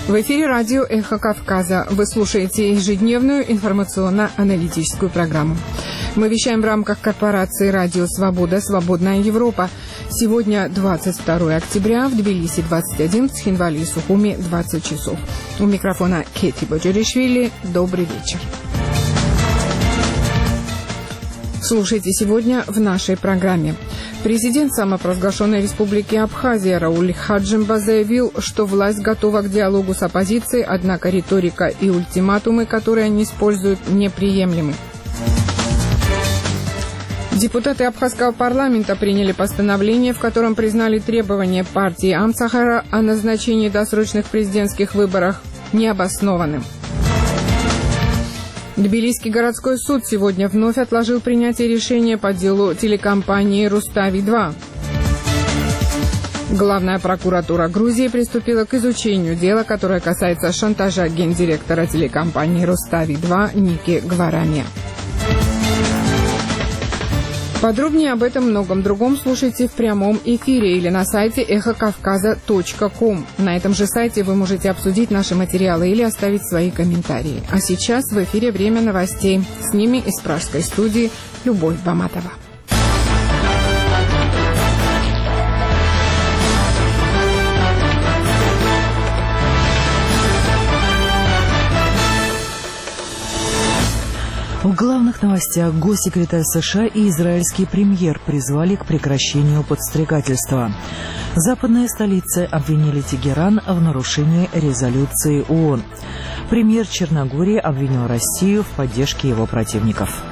В эфире радио «Эхо Кавказа». Вы слушаете ежедневную информационно-аналитическую программу. Мы вещаем в рамках корпорации «Радио Свобода. Свободная Европа». Сегодня 22 октября, в Тбилиси 21, в Цхинвале и Сухуми 20 часов. У микрофона Кети Боджеришвили. Добрый вечер. Слушайте сегодня в нашей программе. Президент самопровозглашенной республики Абхазия Рауль Хаджимба заявил, что власть готова к диалогу с оппозицией, однако риторика и ультиматумы, которые они используют, неприемлемы. Депутаты абхазского парламента приняли постановление, в котором признали требования партии Амцахара о назначении досрочных президентских выборов необоснованным. Тбилисский городской суд сегодня вновь отложил принятие решения по делу телекомпании «Рустави-2». Главная прокуратура Грузии приступила к изучению дела, которое касается шантажа гендиректора телекомпании «Рустави-2» Ники Гварами. Подробнее об этом и многом другом слушайте в прямом эфире или на сайте эхокавказа.ком. На этом же сайте вы можете обсудить наши материалы или оставить свои комментарии. А сейчас в эфире время новостей. С ними из пражской студии Любовь Баматова. В главных новостях госсекретарь США и израильский премьер призвали к прекращению подстрекательства. Западные столицы обвинили Тегеран в нарушении резолюции ООН. Премьер Черногории обвинил Россию в поддержке его противников.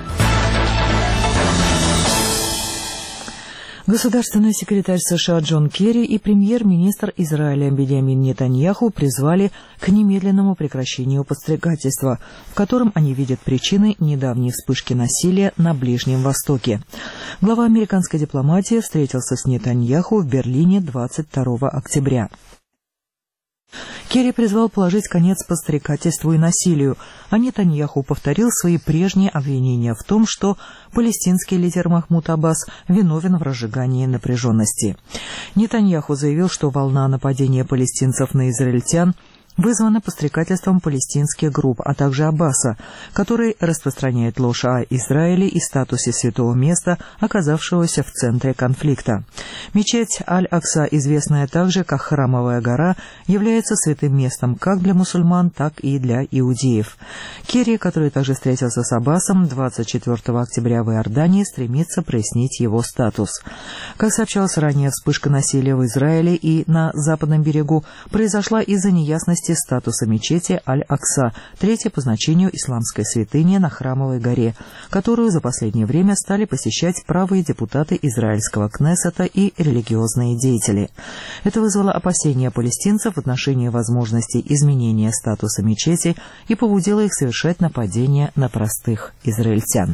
Государственный секретарь США Джон Керри и премьер-министр Израиля Биньямин Нетаньяху призвали к немедленному прекращению подстрекательства, в котором они видят причины недавней вспышки насилия на Ближнем Востоке. Глава американской дипломатии встретился с Нетаньяху в Берлине 22 октября. Керри призвал положить конец подстрекательству и насилию, а Нетаньяху повторил свои прежние обвинения в том, что палестинский лидер Махмуд Аббас виновен в разжигании напряженности. Нетаньяху заявил, что волна нападения палестинцев на израильтян вызвано подстрекательством палестинских групп, а также Аббаса, который распространяет ложь о Израиле и статусе святого места, оказавшегося в центре конфликта. Мечеть Аль-Акса, известная также как Храмовая гора, является святым местом как для мусульман, так и для иудеев. Керри, который также встретился с Аббасом 24 октября в Иордании, стремится прояснить его статус. Как сообщалось ранее, вспышка насилия в Израиле и на Западном берегу произошла из-за неясности статуса мечети Аль-Акса, третьей по значению исламской святыни на Храмовой горе, которую за последнее время стали посещать правые депутаты израильского Кнессета и религиозные деятели. Это вызвало опасения палестинцев в отношении возможности изменения статуса мечети и побудило их совершать нападения на простых израильтян.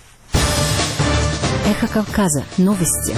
Эхо Кавказа. Новости.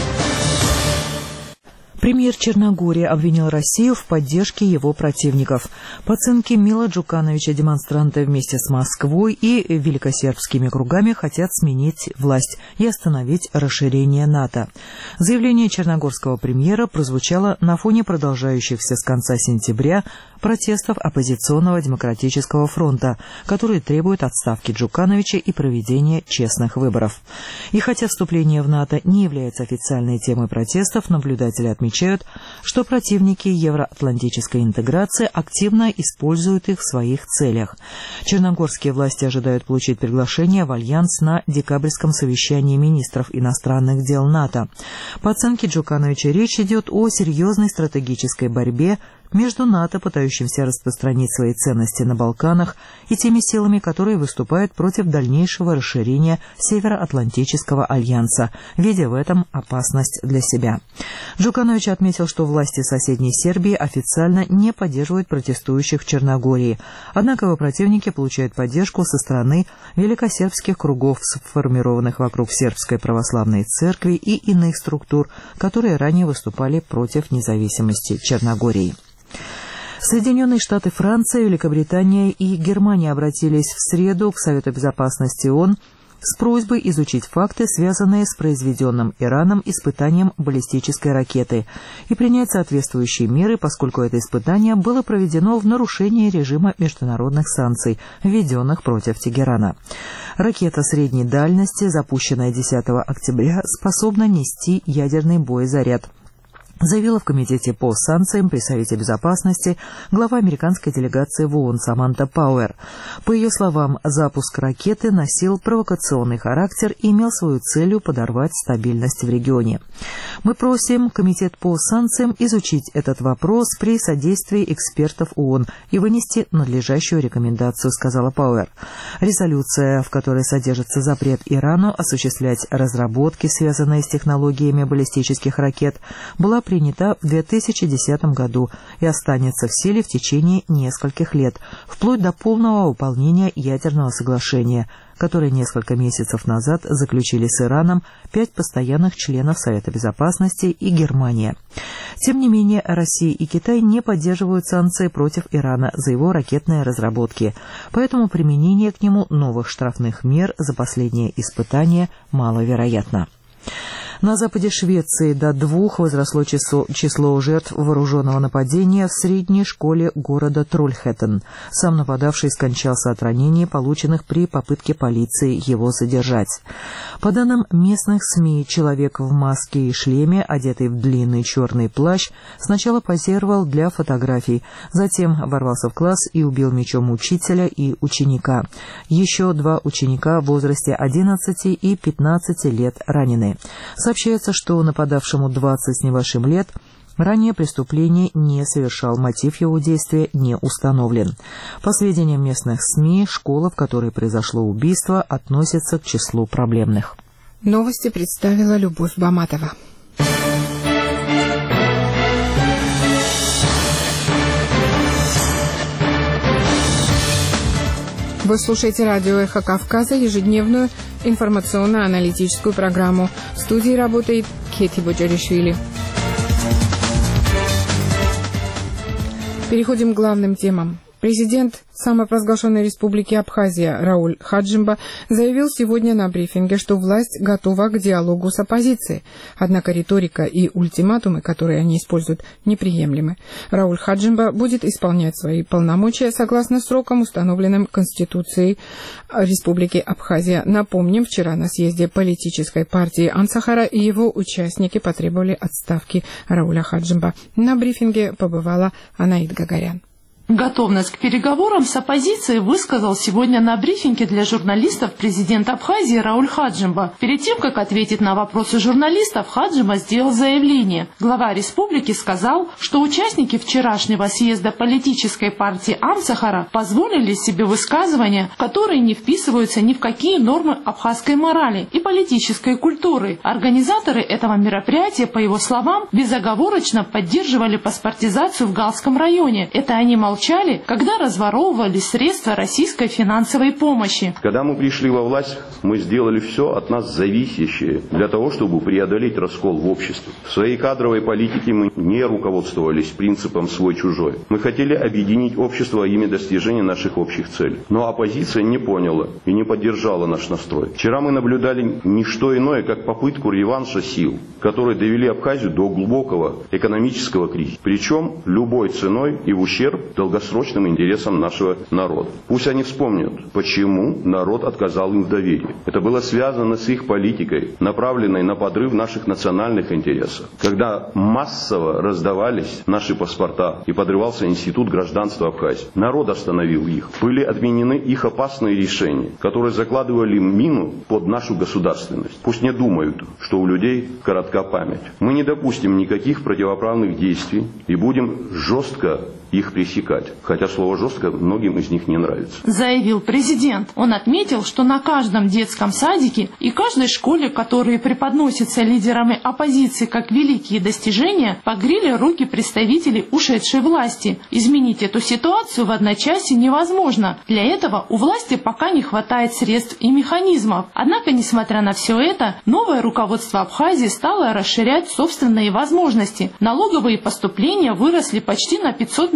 Премьер Черногории обвинил Россию в поддержке его противников. По оценке Мила Джукановича, демонстранты вместе с Москвой и великосербскими кругами хотят сменить власть и остановить расширение НАТО. Заявление черногорского премьера прозвучало на фоне продолжающихся с конца сентября протестов оппозиционного демократического фронта, которые требуют отставки Джукановича и проведения честных выборов. И хотя вступление в НАТО не является официальной темой протестов, наблюдатели отмечают, что противники евроатлантической интеграции активно используют их в своих целях. Черногорские власти ожидают получить приглашение в альянс на декабрьском совещании министров иностранных дел НАТО. По оценке Джукановича, речь идет о серьезной стратегической борьбе между НАТО, пытающимся распространить свои ценности на Балканах, и теми силами, которые выступают против дальнейшего расширения Североатлантического альянса, видя в этом опасность для себя. Джуканович отметил, что власти соседней Сербии официально не поддерживают протестующих в Черногории, однако его противники получают поддержку со стороны великосербских кругов, сформированных вокруг Сербской православной церкви и иных структур, которые ранее выступали против независимости Черногории. Соединенные Штаты, Франция, Великобритания и Германия обратились в среду к Совету Безопасности ООН с просьбой изучить факты, связанные с произведенным Ираном испытанием баллистической ракеты, и принять соответствующие меры, поскольку это испытание было проведено в нарушении режима международных санкций, введенных против Тегерана. Ракета средней дальности, запущенная 10 октября, способна нести ядерный боезаряд, заявила в Комитете по санкциям при Совете Безопасности глава американской делегации в ООН Саманта Пауэр. По ее словам, запуск ракеты носил провокационный характер и имел свою целью подорвать стабильность в регионе. Мы просим Комитет по санкциям изучить этот вопрос при содействии экспертов ООН и вынести надлежащую рекомендацию, сказала Пауэр. Резолюция, в которой содержится запрет Ирану осуществлять разработки, связанные с технологиями баллистических ракет, была принята в 2010 году и останется в силе в течение нескольких лет, вплоть до полного выполнения ядерного соглашения, которое несколько месяцев назад заключили с Ираном 5 постоянных членов Совета Безопасности и Германия. Тем не менее, Россия и Китай не поддерживают санкции против Ирана за его ракетные разработки, поэтому применение к нему новых штрафных мер за последнее испытание маловероятно. На западе Швеции до 2 возросло число жертв вооруженного нападения в средней школе города Трольхеттен. Сам нападавший скончался от ранений, полученных при попытке полиции его задержать. По данным местных СМИ, человек в маске и шлеме, одетый в длинный черный плащ, сначала позировал для фотографий, затем ворвался в класс и убил мечом учителя и ученика. Еще 2 ученика в возрасте 11 и 15 лет ранены. Сообщается, что нападавшему 20 с небольшим лет. Ранее преступление не совершал, мотив его действия не установлен. По сведениям местных СМИ, школа, в которой произошло убийство, относится к числу проблемных. Новости представила Любовь Баматова. Вы слушаете радио «Эхо Кавказа», ежедневную информационно-аналитическую программу. В студии работает Кети Боджаришвили. Переходим к главным темам. Президент самопровозглашенной республики Абхазия Рауль Хаджимба заявил сегодня на брифинге, что власть готова к диалогу с оппозицией. Однако риторика и ультиматумы, которые они используют, неприемлемы. Рауль Хаджимба будет исполнять свои полномочия согласно срокам, установленным Конституцией Республики Абхазия. Напомним, вчера на съезде политической партии Ансахара его участники потребовали отставки Рауля Хаджимба. На брифинге побывала Анаид Гагарян. Готовность к переговорам с оппозицией высказал сегодня на брифинге для журналистов президент Абхазии Рауль Хаджимба. Перед тем, как ответить на вопросы журналистов, Хаджимба сделал заявление. Глава республики сказал, что участники вчерашнего съезда политической партии Ансахара позволили себе высказывания, которые не вписываются ни в какие нормы абхазской морали и политической культуры. Организаторы этого мероприятия, по его словам, безоговорочно поддерживали паспортизацию в Галском районе. Это они молчали, когда разворовывали средства российской финансовой помощи. Когда мы пришли во власть, мы сделали все от нас зависящее для того, чтобы преодолеть раскол в обществе. В своей кадровой политике мы не руководствовались принципом «свой-чужой». Мы хотели объединить общество во имя достижения наших общих целей. Но оппозиция не поняла и не поддержала наш настрой. Вчера мы наблюдали не что иное, как попытку реванша сил, которые довели Абхазию до глубокого экономического кризиса. Причем любой ценой и в ущерб долгосрочным интересам нашего народа. Пусть они вспомнят, почему народ отказал им в доверии. Это было связано с их политикой, направленной на подрыв наших национальных интересов. Когда массово раздавались наши паспорта и подрывался институт гражданства Абхазии, народ остановил их. Были отменены их опасные решения, которые закладывали мину под нашу государственность. Пусть не думают, что у людей коротка память. Мы не допустим никаких противоправных действий и будем жестко их пресекать. Хотя слово «жестко» многим из них не нравится. Заявил президент. Он отметил, что на каждом детском садике и каждой школе, которые преподносятся лидерами оппозиции как великие достижения, погрели руки представителей ушедшей власти. Изменить эту ситуацию в одночасье невозможно. Для этого у власти пока не хватает средств и механизмов. Однако, несмотря на все это, новое руководство Абхазии стало расширять собственные возможности. Налоговые поступления выросли почти на 500 миллионов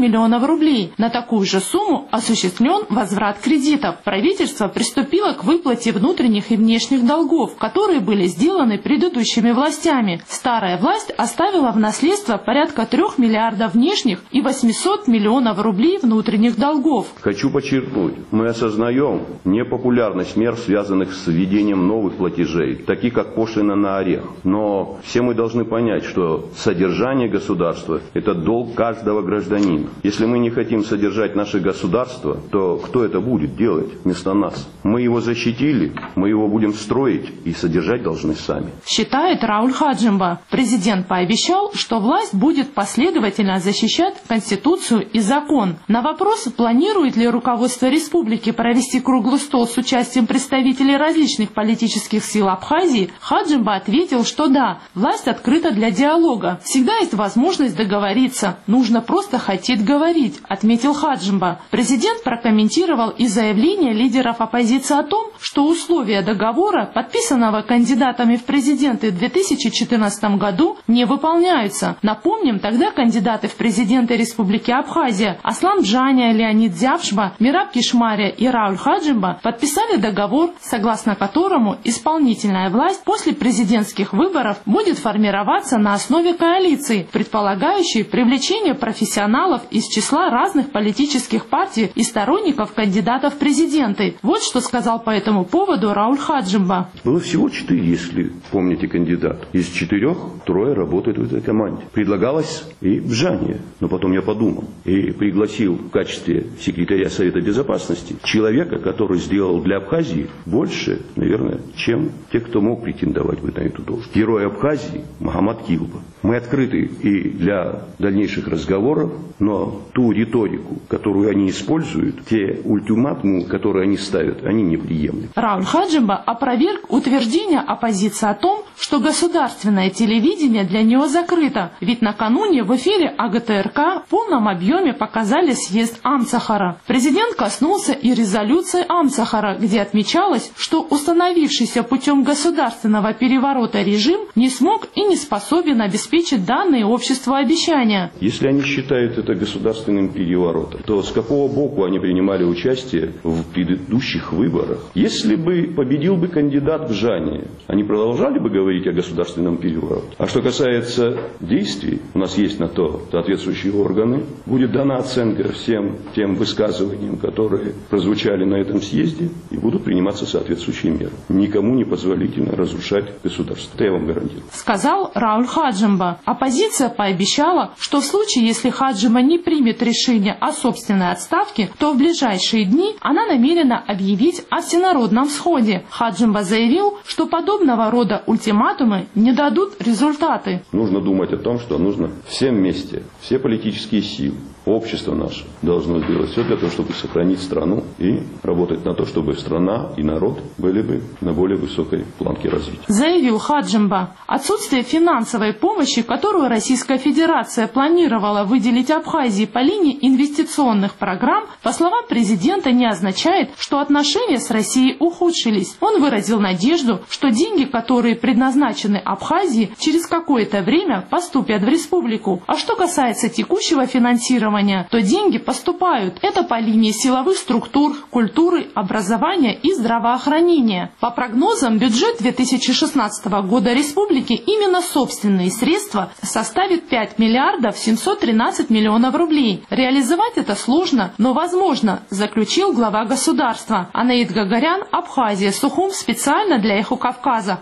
миллионов рублей. На такую же сумму осуществлен возврат кредитов. Правительство приступило к выплате внутренних и внешних долгов, которые были сделаны предыдущими властями. Старая власть оставила в наследство порядка 3 миллиардов внешних и 800 миллионов рублей внутренних долгов. Хочу подчеркнуть, мы осознаем непопулярность мер, связанных с введением новых платежей, таких как пошлина на орех. Но все мы должны понять, что содержание государства – это долг каждого гражданина. Если мы не хотим содержать наше государство, то кто это будет делать вместо нас? Мы его защитили, мы его будем строить и содержать должны сами. Считает Рауль Хаджимба. Президент пообещал, что власть будет последовательно защищать Конституцию и закон. На вопрос, планирует ли руководство республики провести круглый стол с участием представителей различных политических сил Абхазии, Хаджимба ответил, что да, власть открыта для диалога. Всегда есть возможность договориться. Нужно просто хотеть говорить, отметил Хаджимба. Президент прокомментировал и заявление лидеров оппозиции о том, что условия договора, подписанного кандидатами в президенты в 2014 году, не выполняются. Напомним, тогда кандидаты в президенты Республики Абхазия Аслан Бжаня, Леонид Зявшба, Мираб Кишмария и Рауль Хаджимба подписали договор, согласно которому исполнительная власть после президентских выборов будет формироваться на основе коалиции, предполагающей привлечение профессионалов из числа разных политических партий и сторонников кандидатов в президенты. Вот что сказал по этому поводу Рауль Хаджимба. Было всего 4, если помните, кандидат. Из 4 3 работают в этой команде. Предлагалось и Бжания, но потом я подумал и пригласил в качестве секретаря Совета Безопасности человека, который сделал для Абхазии больше, наверное, чем те, кто мог претендовать на эту должность. Герой Абхазии Мохаммад Килба. Мы открыты и для дальнейших разговоров, но ту риторику, которую они используют, те ультиматумы, которые они ставят, они неприемлемы. Рауль Хаджимба опроверг утверждение оппозиции о том, что государственное телевидение для него закрыто, ведь накануне в эфире АГТРК в полном объеме показали съезд Амцахара. Президент коснулся и резолюции Амцахара, где отмечалось, что установившийся путем государственного переворота режим не смог и не способен обеспечить данные обществу обещания. Если они считают это государственным переворотом, то с какого боку они принимали участие в предыдущих выборах? Если бы победил бы кандидат Бжания, они продолжали бы говорить о государственном перевороте. А что касается действий, у нас есть на то соответствующие органы, будет дана оценка всем тем высказываниям, которые прозвучали на этом съезде, и будут приниматься соответствующие меры. Никому не позволительно разрушать государство. Это я вам гарантирую. Сказал Рауль Хаджимба. Оппозиция пообещала, что в случае, если Хаджимба не примет решение о собственной отставке, то в ближайшие дни она намерена объявить о всенародном сходе. Хаджимба заявил, что подобного рода ультиматумы не дадут результаты. Нужно думать о том, что нужно всем вместе, все политические силы, общество наше должно сделать все для того, чтобы сохранить страну и работать на то, чтобы страна и народ были бы на более высокой планке развития. Заявил Хаджимба. Отсутствие финансовой помощи, которую Российская Федерация планировала выделить Абхазии по линии инвестиционных программ, по словам президента, не означает, что отношения с Россией ухудшились. Он выразил надежду, что деньги, которые предназначены Абхазии, через какое-то время поступят в республику. А что касается текущего финансирования, то деньги поступают. Это по линии силовых структур, культуры, образования и здравоохранения. По прогнозам, бюджет 2016 года республики именно собственные средства составит 5 миллиардов 713 миллионов рублей. Реализовать это сложно, но возможно, заключил глава государства. Анаид Гагарян, Абхазия, Сухум, специально для Эхо Кавказа.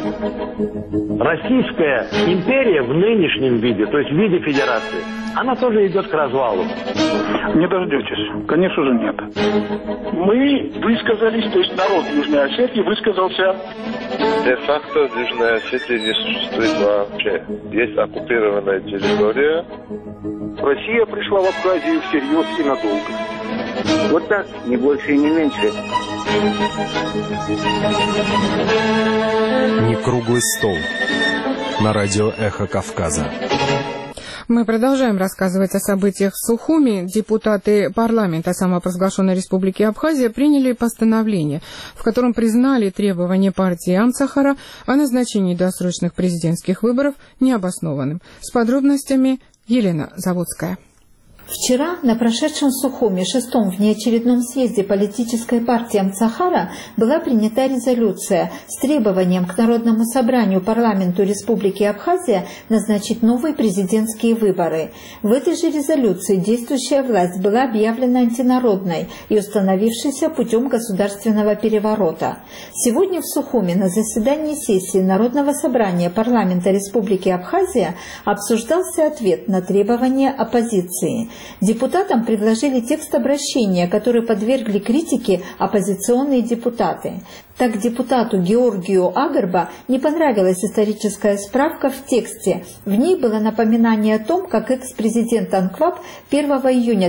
Российская империя в нынешнем виде, то есть в виде федерации, она тоже идет к развалу. Не дождетесь. Конечно же нет. Мы высказались, то есть народ Южной Осетии высказался. Де-факто Южная Осетия не существует вообще. Есть оккупированная территория. Россия пришла в Абхазию всерьез и надолго. Вот так, не больше и не меньше. Не круглый стол. На радио «Эхо Кавказа». Мы продолжаем рассказывать о событиях в Сухуми. Депутаты парламента самопровозглашенной Республики Абхазия приняли постановление, в котором признали требования партии Амцахара о назначении досрочных президентских выборов необоснованным. С подробностями Елена Заводская. Вчера на прошедшем Сухуме, 6-м внеочередном съезде политической партии Амцахара была принята резолюция с требованием к Народному собранию парламенту Республики Абхазия назначить новые президентские выборы. В этой же резолюции действующая власть была объявлена антинародной и установившейся путем государственного переворота. Сегодня в Сухуме на заседании сессии Народного собрания парламента Республики Абхазия обсуждался ответ на требования оппозиции. Депутатам предложили текст обращения, который подвергли критике оппозиционные депутаты. Так депутату Георгию Агарба не понравилась историческая справка в тексте. В ней было напоминание о том, как экс-президент АНКВАП 1 июня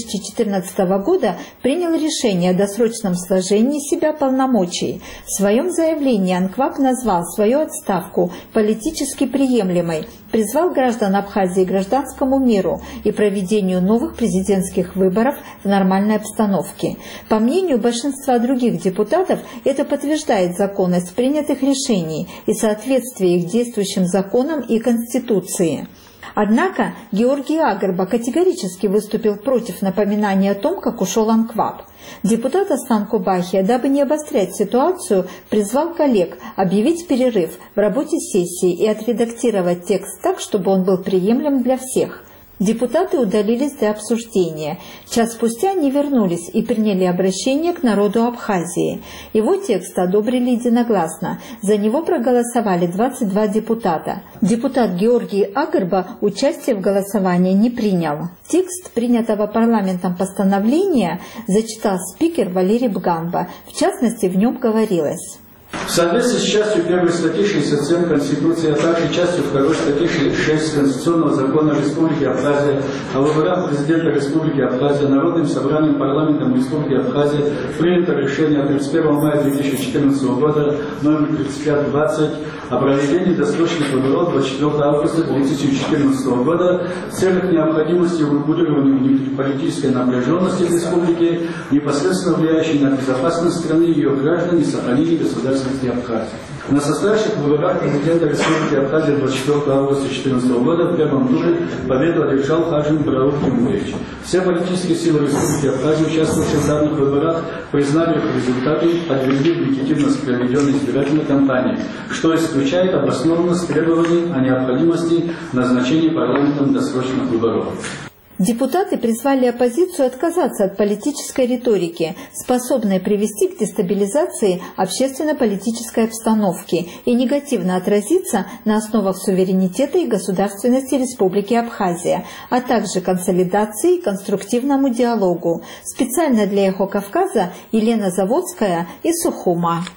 2014 года принял решение о досрочном сложении себя полномочий. В своем заявлении АНКВАП назвал свою отставку политически приемлемой, призвал граждан Абхазии к гражданскому миру и проведению новых президентских выборов в нормальной обстановке. По мнению большинства других депутатов, это подтверждает законность принятых решений и соответствие их действующим законам и Конституции. Однако Георгий Агарба категорически выступил против напоминания о том, как ушел АНКВАП. Депутат Астан Кубахия, дабы не обострять ситуацию, призвал коллег объявить перерыв в работе сессии и отредактировать текст так, чтобы он был приемлем для всех. Депутаты удалились для обсуждения. Час спустя они вернулись и приняли обращение к народу Абхазии. Его текст одобрили единогласно. За него проголосовали 22 депутата. Депутат Георгий Агарба участие в голосовании не принял. Текст принятого парламентом постановления зачитал спикер Валерий Бганба. В частности, в нем говорилось: в соответствии с частью 1 статьи 67 Конституции, а также частью 2 статьи 6 Конституционного закона Республики Абхазия о выборах президента Республики Абхазия Народным собранием парламентом Республики Абхазия принято решение 31 мая 2014 года номер 3520 о проведении досрочных выборов 24 августа 2014 года в целях необходимости урегулирования внутриполитической напряженности в республике, непосредственно влияющей на безопасность страны и ее граждан и сохранение государственности Абхазии. На состоявших выборах президента Республики Абхазия 24 августа 2014 года в первом туре победу одержал Хаджим Бараух Тимурович. Все политические силы Республики Абхазия, участвовавшие в данных выборах, признали их результаты, подтвердили легитимность проведенной избирательной кампании, что исключает обоснованность требований о необходимости назначения парламентом досрочных выборов. Депутаты призвали оппозицию отказаться от политической риторики, способной привести к дестабилизации общественно-политической обстановки и негативно отразиться на основах суверенитета и государственности Республики Абхазия, а также консолидации и конструктивному диалогу. Специально для «Эхо Кавказа» Елена Заводская из Сухума.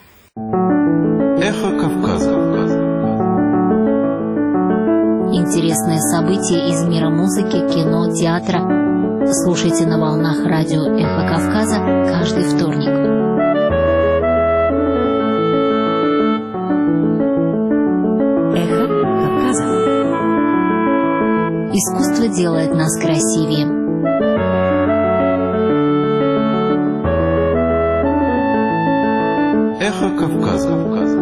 Эхо Кавказа. Интересные события из мира музыки, кино, театра. Слушайте на волнах радио «Эхо Кавказа» каждый вторник. Эхо Кавказа. Искусство делает нас красивее. Эхо Кавказа.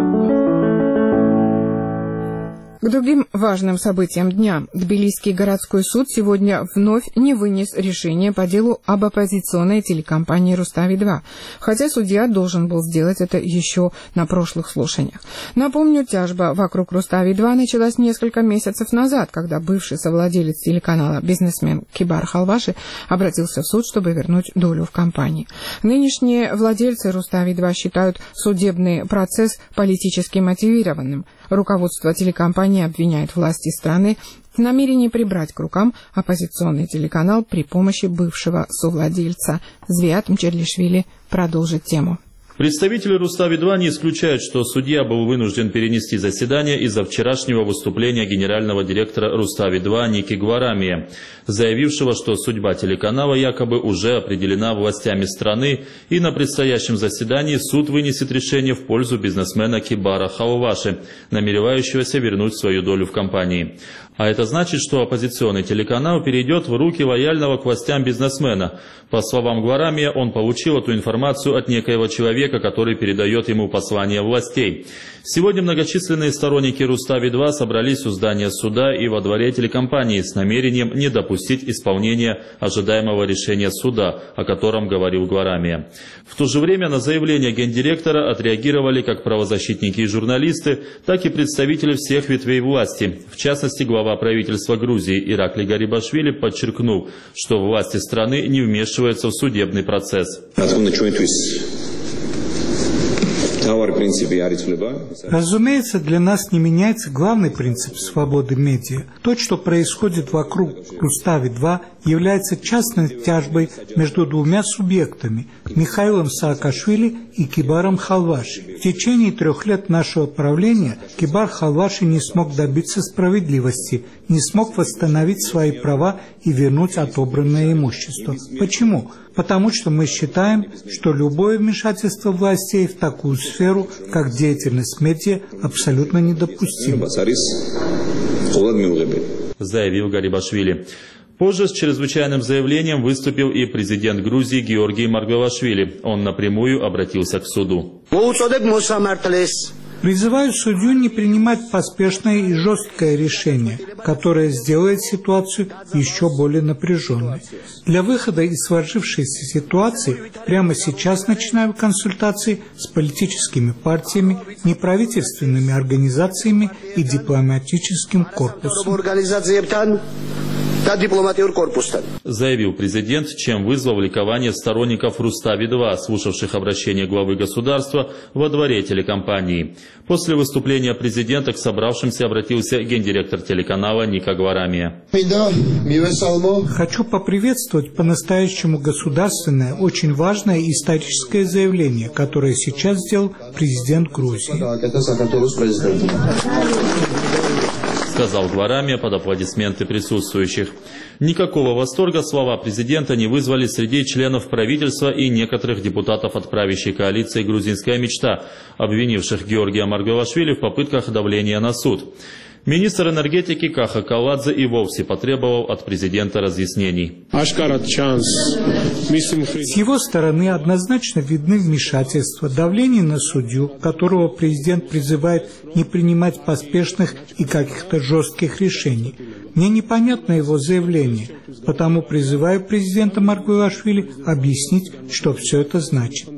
К другим важным событиям дня. Тбилисский городской суд сегодня вновь не вынес решение по делу об оппозиционной телекомпании «Рустави-2», хотя судья должен был сделать это еще на прошлых слушаниях. Напомню, тяжба вокруг «Рустави-2» началась несколько месяцев назад, когда бывший совладелец телеканала бизнесмен Кибар Халваши обратился в суд, чтобы вернуть долю в компании. Нынешние владельцы «Рустави-2» считают судебный процесс политически мотивированным. Руководство телекомпании обвиняет власти страны в намерении прибрать к рукам оппозиционный телеканал при помощи бывшего совладельца. Звиат Мчерлишвили продолжит тему. Представители «Рустави-2» не исключают, что судья был вынужден перенести заседание из-за вчерашнего выступления генерального директора «Рустави-2» Ники Гварамия, заявившего, что судьба телеканала якобы уже определена властями страны, и на предстоящем заседании суд вынесет решение в пользу бизнесмена Кибара Халваши, намеревающегося вернуть свою долю в компании. А это значит, что оппозиционный телеканал перейдет в руки лояльного к властям бизнесмена. По словам Гварамия, он получил эту информацию от некоего человека, который передает ему послание властей. Сегодня многочисленные сторонники Рустави-2 собрались у здания суда и во дворе телекомпании с намерением не допустить исполнения ожидаемого решения суда, о котором говорил Гварамия. В то же время на заявление гендиректора отреагировали как правозащитники и журналисты, так и представители всех ветвей власти. В частности, глава правительства Грузии Иракли Гарибашвили подчеркнул, что власти страны не вмешиваются в судебный процесс. Разумеется, для нас не меняется главный принцип свободы медиа. То, что происходит вокруг Рустави-2, является частной тяжбой между двумя субъектами – Михаилом Саакашвили и Кибаром Халваши. В течение 3 лет нашего правления Кибар Халваши не смог добиться справедливости, не смог восстановить свои права и вернуть отобранное имущество. Почему? Потому что мы считаем, что любое вмешательство властей в такую сферу, как деятельность медиа, абсолютно недопустимо. Заявил Гарибашвили. Позже с чрезвычайным заявлением выступил и президент Грузии Георгий Маргвелашвили. Он напрямую обратился к суду. Призываю судью не принимать поспешное и жесткое решение, которое сделает ситуацию еще более напряженной. Для выхода из сложившейся ситуации прямо сейчас начинаю консультации с политическими партиями, неправительственными организациями и дипломатическим корпусом. Заявил президент, чем вызвал ликование сторонников Рустави-2, слушавших обращение главы государства во дворе телекомпании. После выступления президента к собравшимся обратился гендиректор телеканала Ника Гварамия. Хочу поприветствовать по-настоящему государственное, очень важное историческое заявление, которое сейчас сделал президент Грузии. Сказал Гварамия под аплодисменты присутствующих. Никакого восторга слова президента не вызвали среди членов правительства и некоторых депутатов от правящей коалиции «Грузинская мечта», обвинивших Георгия Маргвелашвили в попытках давления на суд. Министр энергетики Каха Каладзе и вовсе потребовал от президента разъяснений. С его стороны однозначно видны вмешательства, давление на судью, которого президент призывает не принимать поспешных и каких-то жестких решений. Мне непонятно его заявление, потому призываю президента Маргвелашвили объяснить, что все это значит.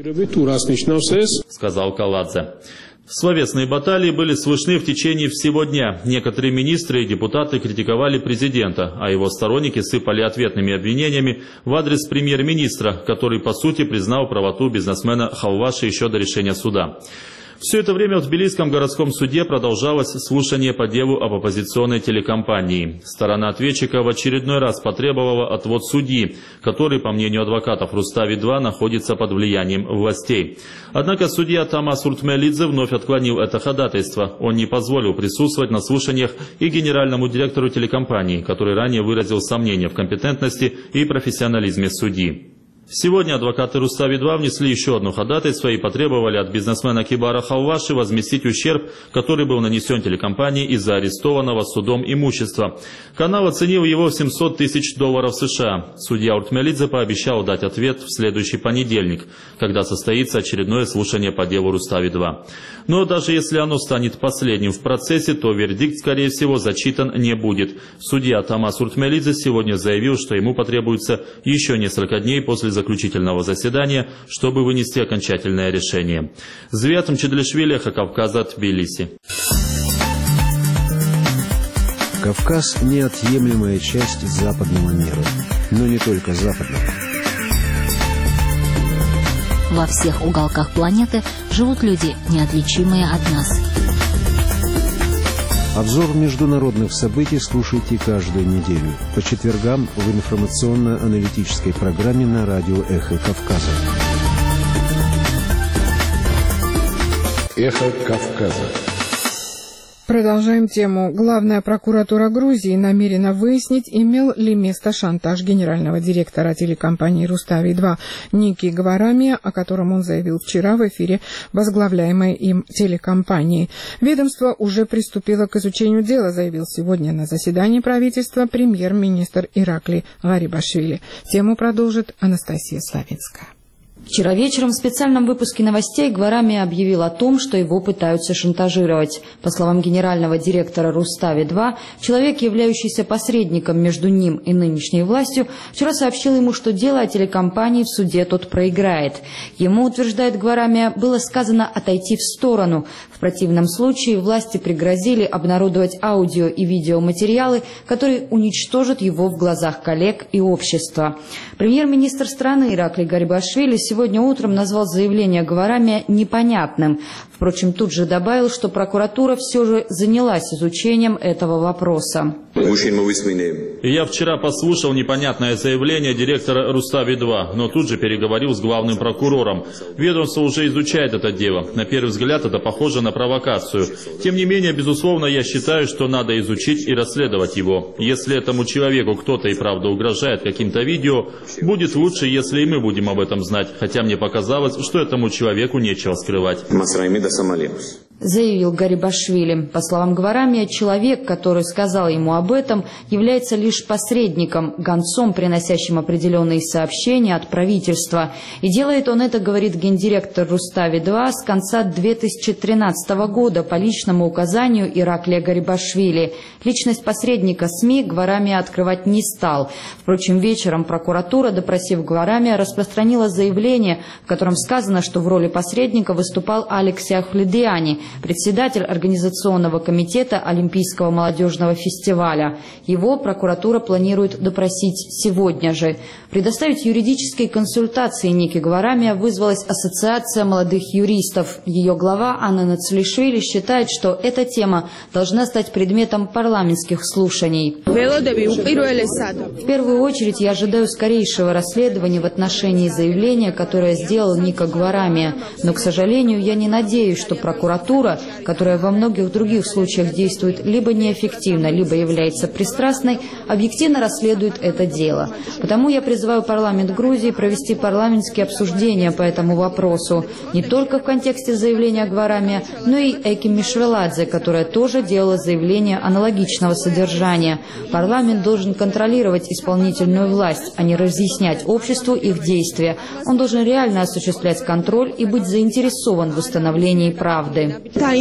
Сказал Каладзе. Словесные баталии были слышны в течение всего дня. Некоторые министры и депутаты критиковали президента, а его сторонники сыпали ответными обвинениями в адрес премьер-министра, который по сути признал правоту бизнесмена Халваши еще до решения суда. Все это время в Тбилисском городском суде продолжалось слушание по делу об оппозиционной телекомпании. Сторона ответчика в очередной раз потребовала отвод судьи, который, по мнению адвокатов Рустави-2, находится под влиянием властей. Однако судья Тамас Уртмелидзе вновь отклонил это ходатайство. Он не позволил присутствовать на слушаниях и генеральному директору телекомпании, который ранее выразил сомнения в компетентности и профессионализме судьи. Сегодня адвокаты Рустави-2 внесли еще одно ходатайство и потребовали от бизнесмена Кибара Халваши возместить ущерб, который был нанесен телекомпании из-за арестованного судом имущества. Канал оценил его в $700 тысяч США. Судья Уртмелидзе пообещал дать ответ в следующий понедельник, когда состоится очередное слушание по делу Рустави-2. Но даже если оно станет последним в процессе, то вердикт, скорее всего, зачитан не будет. Судья Тамас Уртмелидзе сегодня заявил, что ему потребуется еще несколько дней после заключительного заседания, чтобы вынести окончательное решение. Звят Мчедлишвили, Эхо Кавказа, Тбилиси. Кавказ – неотъемлемая часть западного мира, но не только западного. Во всех уголках планеты живут люди, неотличимые от нас. Обзор международных событий слушайте каждую неделю по четвергам в информационно-аналитической программе на радио «Эхо Кавказа». «Эхо Кавказа». Продолжаем тему. Главная прокуратура Грузии намерена выяснить, имел ли место шантаж генерального директора телекомпании «Рустави-2» Ники Гварамия, о котором он заявил вчера в эфире возглавляемой им телекомпании. Ведомство уже приступило к изучению дела, заявил сегодня на заседании правительства премьер-министр Иракли Гарибашвили. Тему продолжит Анастасия Славинская. Вчера вечером в специальном выпуске новостей Гварамия объявил о том, что его пытаются шантажировать. По словам генерального директора «Рустави-2», человек, являющийся посредником между ним и нынешней властью, вчера сообщил ему, что дело о телекомпании в суде тот проиграет. Ему, утверждает Гварамия, было сказано отойти в сторону. В противном случае власти пригрозили обнародовать аудио и видеоматериалы, которые уничтожат его в глазах коллег и общества. Премьер-министр страны Иракли Гарибашвили сегодня утром назвал заявление Гварамия непонятным. Впрочем, тут же добавил, что прокуратура все же занялась изучением этого вопроса. Я вчера послушал непонятное заявление директора «Рустави-2», но тут же переговорил с главным прокурором. Ведомство уже изучает это дело. На первый взгляд это похоже на провокацию. Тем не менее, безусловно, я считаю, что надо изучить и расследовать его. Если этому человеку кто-то и правда угрожает каким-то видео, будет лучше, если и мы будем об этом знать. Хотя мне показалось, что этому человеку нечего скрывать. Заявил Гарибашвили. По словам Гварамия, человек, который сказал ему об этом, является лишь посредником, гонцом, приносящим определенные сообщения от правительства. И делает он это, говорит гендиректор «Рустави-2», с конца 2013 года по личному указанию Ираклия Гарибашвили. Личность посредника СМИ Гварамия открывать не стал. Впрочем, вечером прокуратура, допросив Гварамия, распространила заявление, в котором сказано, что в роли посредника выступал Алекси Ахлидиани, председатель Организационного комитета Олимпийского молодежного фестиваля. Его прокуратура планирует допросить сегодня же. Предоставить юридические консультации Ники Гварамия вызвалась Ассоциация молодых юристов. Ее глава Анна Нацлишвили считает, что эта тема должна стать предметом парламентских слушаний. В первую очередь я ожидаю скорейшего расследования в отношении заявления, которое сделал Ника Гварамия. Но, к сожалению, я не надеюсь, что прокуратура, которая во многих других случаях действует либо неэффективно, либо является пристрастной, объективно расследует это дело. Потому я призываю парламент Грузии провести парламентские обсуждения по этому вопросу, не только в контексте заявления Гварамия, но и Эким Мишвеладзе, которая тоже делала заявление аналогичного содержания. Парламент должен контролировать исполнительную власть, а не разъяснять обществу их действия. Он должен реально осуществлять контроль и быть заинтересован в установлении правды.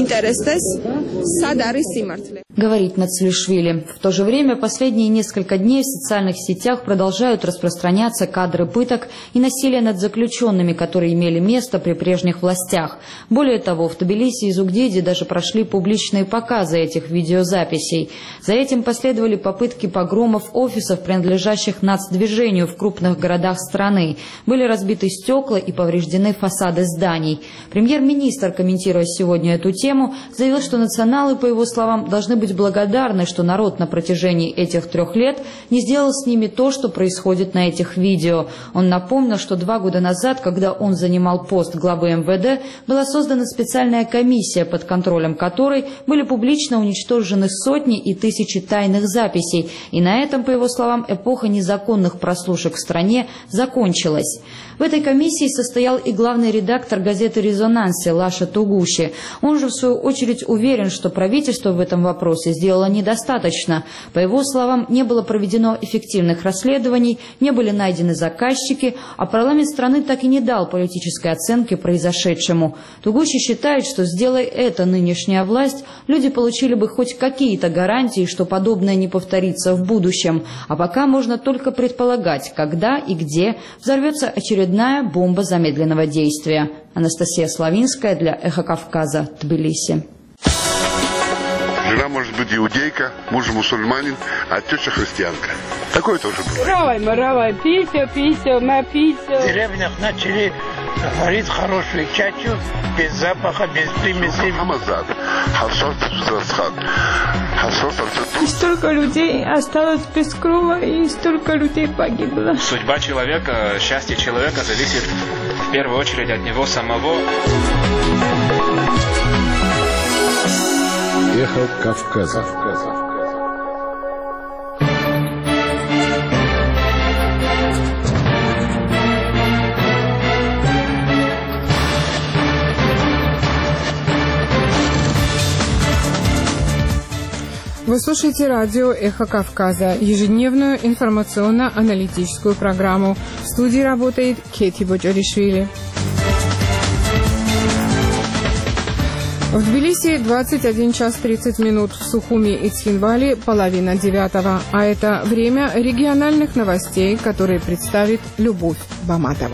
Говорит Нацлишвили. В то же время последние несколько дней в социальных сетях продолжают распространяться кадры пыток и насилия над заключенными, которые имели место при прежних властях. Более того, в Тбилиси и Зугдиде даже прошли публичные показы этих видеозаписей. За этим последовали попытки погромов офисов, принадлежащих нацдвижению в крупных городах страны. Были разбиты стекла и повреждены фасады зданий. Премьер-министр, комментируя сегодня эту тему, заявил, что националы, по его словам, должны быть благодарны, что народ на протяжении этих 3 лет не сделал с ними то, что происходит на этих видео. Он напомнил, что 2 года назад, когда он занимал пост главы МВД, была создана специальная комиссия, под контролем которой были публично уничтожены сотни и тысячи тайных записей. И на этом, по его словам, эпоха незаконных прослушек в стране закончилась. В этой комиссии состоял и главный редактор газеты «Резонансе» Лаша Тугуши. Он же, в свою очередь, уверен, что правительство в этом вопросе сделало недостаточно. По его словам, не было проведено эффективных расследований, не были найдены заказчики, а парламент страны так и не дал политической оценки произошедшему. Тугуши считает, что, сделай это нынешняя власть, люди получили бы хоть какие-то гарантии, что подобное не повторится в будущем. А пока можно только предполагать, когда и где взорвется очередная бомба замедленного действия. Анастасия Славинская для «Эхо Кавказа», Тбилиси. Жена может быть иудейка, муж мусульманин, а теща христианка. Такое тоже было. Равай, писю, В деревнях начали варить хорошую чачу, без запаха, без примесей. И столько людей осталось без крова, и столько людей погибло. Судьба человека, счастье человека зависит в первую очередь от него самого. Эхо Кавказа. Вы слушаете радио «Эхо Кавказа», ежедневную информационно-аналитическую программу. В студии работает Кети Боджаришвили. В Тбилиси 21 час 30 минут, в Сухуми и Цхинвале половина 9, а это время региональных новостей, которые представит Любовь Баматова.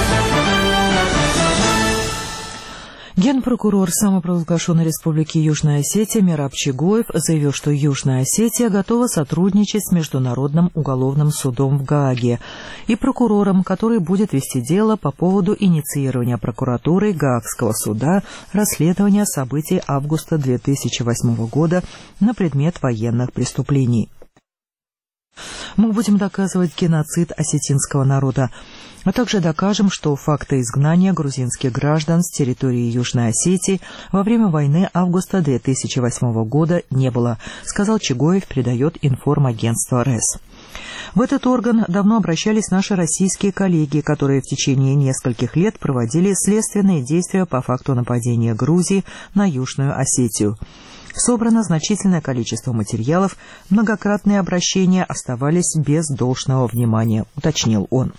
Генпрокурор самопровозглашенной Республики Южная Осетия Мераб Чигоев заявил, что Южная Осетия готова сотрудничать с Международным уголовным судом в Гааге и прокурором, который будет вести дело по поводу инициирования прокуратурой Гаагского суда расследования событий августа 2008 года на предмет военных преступлений. Мы будем доказывать геноцид осетинского народа, а также докажем, что факта изгнания грузинских граждан с территории Южной Осетии во время войны августа 2008 года не было, сказал Чигоев, передает информагентство РЭС. В этот орган давно обращались наши российские коллеги, которые в течение нескольких лет проводили следственные действия по факту нападения Грузии на Южную Осетию. Собрано значительное количество материалов, многократные обращения оставались без должного внимания, уточнил он.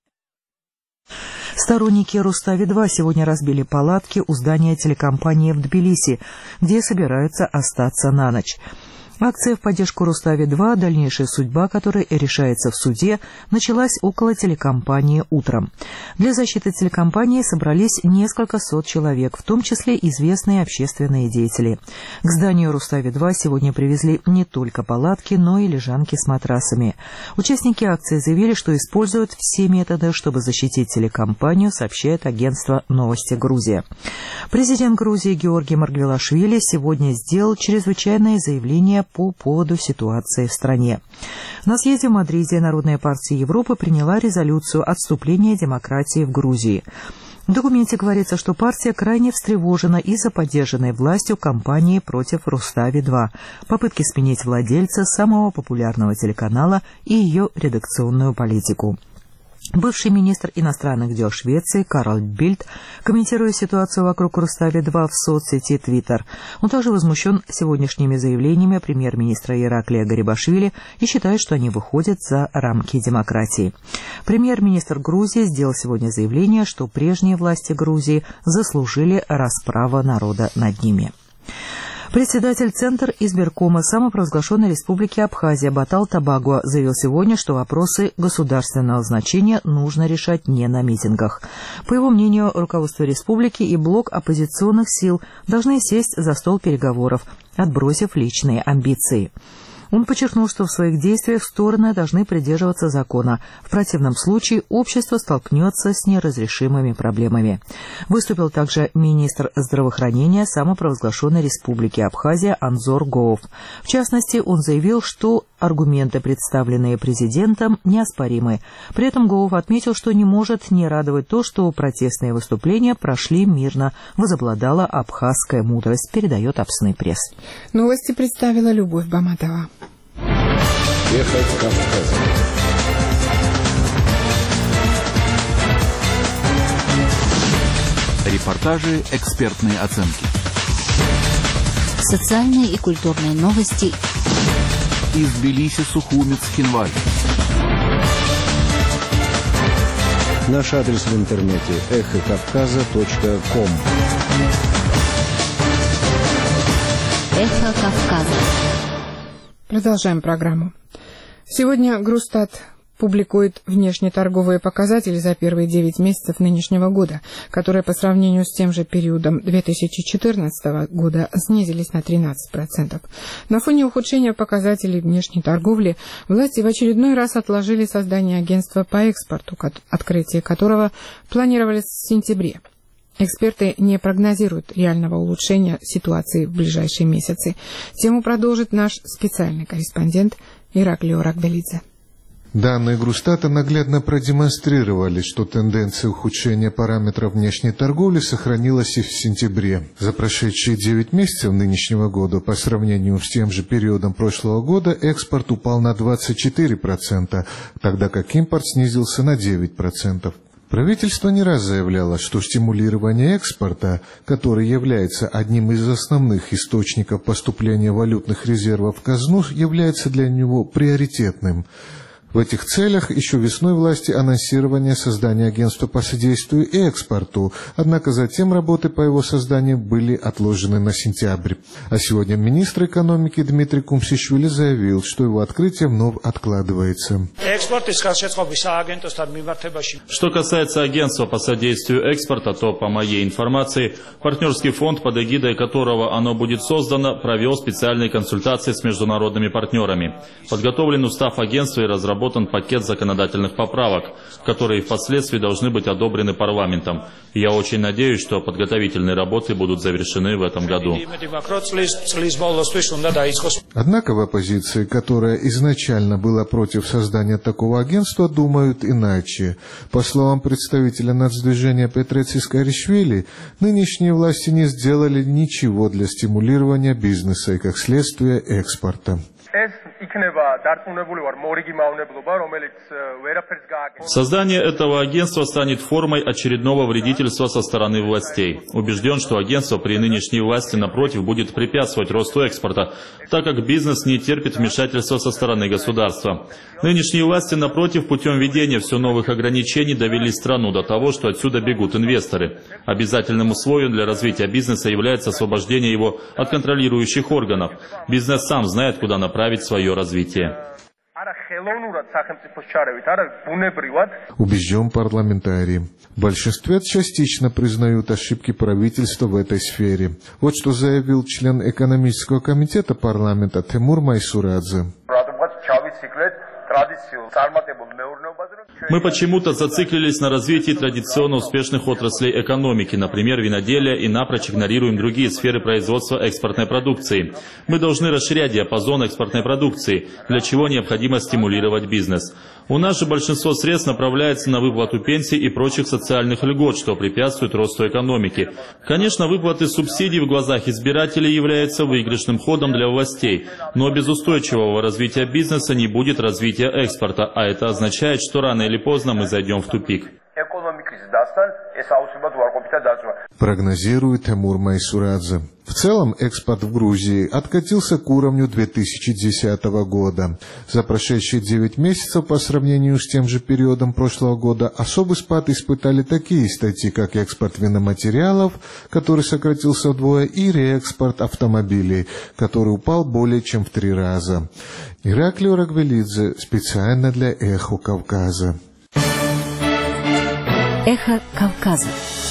Сторонники Рустави-2 сегодня разбили палатки у здания телекомпании в Тбилиси, где собираются остаться на ночь. Акция в поддержку Рустави-2, дальнейшая судьба которой решается в суде, началась около телекомпании утром. Для защиты телекомпании собрались несколько сот человек, в том числе известные общественные деятели. К зданию Рустави-2 сегодня привезли не только палатки, но и лежанки с матрасами. Участники акции заявили, что используют все методы, чтобы защитить телекомпанию, сообщает агентство «Новости Грузия». Президент Грузии Георгий Маргвелашвили сегодня сделал чрезвычайное заявление по поводу ситуации в стране. На съезде в Мадриде Народная партия Европы приняла резолюцию отступления демократии в Грузии. В документе говорится, что партия крайне встревожена из-за поддержанной властью кампании против Рустави-2, попытки сменить владельца самого популярного телеканала и ее редакционную политику. Бывший министр иностранных дел Швеции Карл Бильд, комментируя ситуацию вокруг Рустави-2 в соцсети Twitter, он также возмущен сегодняшними заявлениями премьер-министра Ираклия Гарибашвили и считает, что они выходят за рамки демократии. Премьер-министр Грузии сделал сегодня заявление, что прежние власти Грузии заслужили расправу народа над ними. Председатель Центра избиркома самопровозглашенной Республики Абхазия Батал Табагуа заявил сегодня, что вопросы государственного значения нужно решать не на митингах. По его мнению, руководство республики и блок оппозиционных сил должны сесть за стол переговоров, отбросив личные амбиции. Он подчеркнул, что в своих действиях стороны должны придерживаться закона. В противном случае общество столкнется с неразрешимыми проблемами. Выступил также министр здравоохранения самопровозглашенной Республики Абхазия Анзор Гоов. В частности, он заявил, что аргументы, представленные президентом, неоспоримы. При этом Гоов отметил, что не может не радовать то, что протестные выступления прошли мирно. Возобладала абхазская мудрость, передает Апсный пресс. Новости представила Любовь Баматова. Эхо Кавказа. Репортажи, экспертные оценки. Социальные и культурные новости. Из Тбилиси, Сухуми, Цхинваль. Наш адрес в интернете эхокавказа.ком. Эхо Кавказа. Продолжаем программу. Сегодня Грустат публикует внешнеторговые показатели за первые 9 месяцев нынешнего года, которые по сравнению с тем же периодом 2014 года снизились на 13%. На фоне ухудшения показателей внешней торговли власти в очередной раз отложили создание агентства по экспорту, открытие которого планировали в сентябре. Эксперты не прогнозируют реального улучшения ситуации в ближайшие месяцы. Тему продолжит наш специальный корреспондент Ираклио Рагвелидзе. Данные Грустата наглядно продемонстрировали, что тенденция ухудшения параметров внешней торговли сохранилась и в сентябре. За прошедшие 9 месяцев нынешнего года по сравнению с тем же периодом прошлого года экспорт упал на 24%, тогда как импорт снизился на 9%. Правительство не раз заявляло, что стимулирование экспорта, который является одним из основных источников поступления валютных резервов в казну, является для него приоритетным. В этих целях еще весной власти анонсировали создание агентства по содействию экспорту, однако затем работы по его созданию были отложены на сентябрь. А сегодня министр экономики Дмитрий Кумсишвили заявил, что его открытие вновь откладывается. Что касается агентства по содействию экспорта, то, по моей информации, партнерский фонд, под эгидой которого оно будет создано, провел специальные консультации с международными партнерами. Подготовлен устав агентства и разработан пакет законодательных поправок, которые впоследствии должны быть одобрены парламентом. Я очень надеюсь, что подготовительные работы будут завершены в этом году. Однако в оппозиции, которая изначально была против создания такого агентства, думают иначе. По словам представителя нацдвижения Петра Цискаришвили, нынешние власти не сделали ничего для стимулирования бизнеса и, как следствие, экспорта. Создание этого агентства станет формой очередного вредительства со стороны властей. Убежден, что агентство при нынешней власти, напротив, будет препятствовать росту экспорта, так как бизнес не терпит вмешательства со стороны государства. Нынешние власти, напротив, путем введения все новых ограничений довели страну до того, что отсюда бегут инвесторы. Обязательным условием для развития бизнеса является освобождение его от контролирующих органов. Бизнес сам знает, куда направить свое развитие. Убежден парламентарий. В большинстве частично признают ошибки правительства в этой сфере. Вот что заявил член экономического комитета парламента Тимур Майсурадзе. Мы почему-то зациклились на развитии традиционно успешных отраслей экономики, например, виноделия, и напрочь игнорируем другие сферы производства экспортной продукции. Мы должны расширять диапазон экспортной продукции, для чего необходимо стимулировать бизнес. У нас же большинство средств направляется на выплату пенсий и прочих социальных льгот, что препятствует росту экономики. Конечно, выплаты субсидий в глазах избирателей являются выигрышным ходом для властей, но без устойчивого развития бизнеса не будет развития экспорта, а это означает, что рано или поздно мы зайдем в тупик. Прогнозирует Тимур Майсурадзе. В целом, экспорт в Грузии откатился к уровню 2010 года. За прошедшие 9 месяцев по сравнению с тем же периодом прошлого года особый спад испытали такие статьи, как экспорт виноматериалов, который сократился вдвое, и реэкспорт автомобилей, который упал более чем в 3 раза. Ираклио Рагвелидзе специально для «Эхо Кавказа». Эхо Кавказа.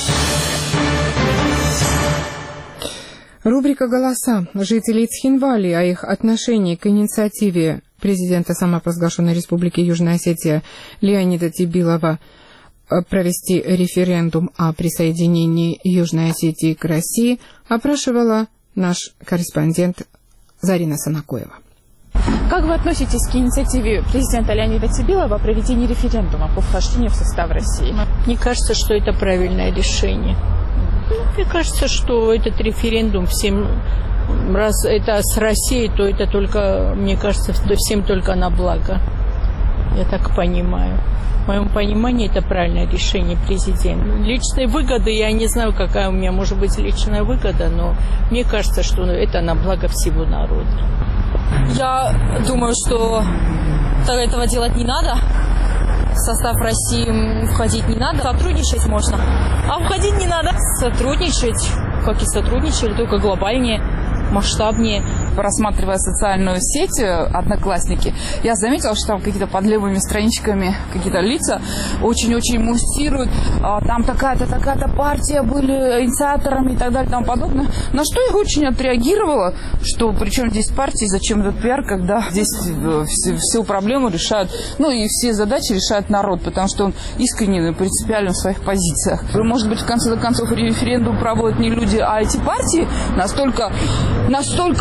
Рубрика «Голоса» жителей Цхинвали о их отношении к инициативе президента самопровозглашенной Республики Южная Осетия Леонида Тибилова провести референдум о присоединении Южной Осетии к России опрашивала наш корреспондент Зарина Санакоева. Как вы относитесь к инициативе президента Леонида Тибилова о проведении референдума по вхождению в состав России? Мне кажется, что это правильное решение. Мне кажется, что этот референдум всем, раз это с Россией, то это только, мне кажется, всем только на благо. Я так понимаю. В моем понимании это правильное решение президента. Личной выгоды, я не знаю, какая у меня может быть личная выгода, но мне кажется, что это на благо всего народа. Я думаю, что этого делать не надо. В состав России входить не надо. Сотрудничать можно. А входить не надо. Сотрудничать, как и сотрудничали, только глобальнее, масштабнее. Просматривая социальную сеть «Одноклассники», я заметила, что там какие-то под левыми страничками какие-то лица очень-очень муссируют. Там такая-то партия были инициаторами и так далее и тому подобное. На что я очень отреагировала, что причем здесь партии, зачем этот пиар, когда здесь всю проблему решают, и все задачи решает народ, потому что он искренне и принципиален в своих позициях. Может быть, в конце концов, референдум проводят не люди, а эти партии. Настолько было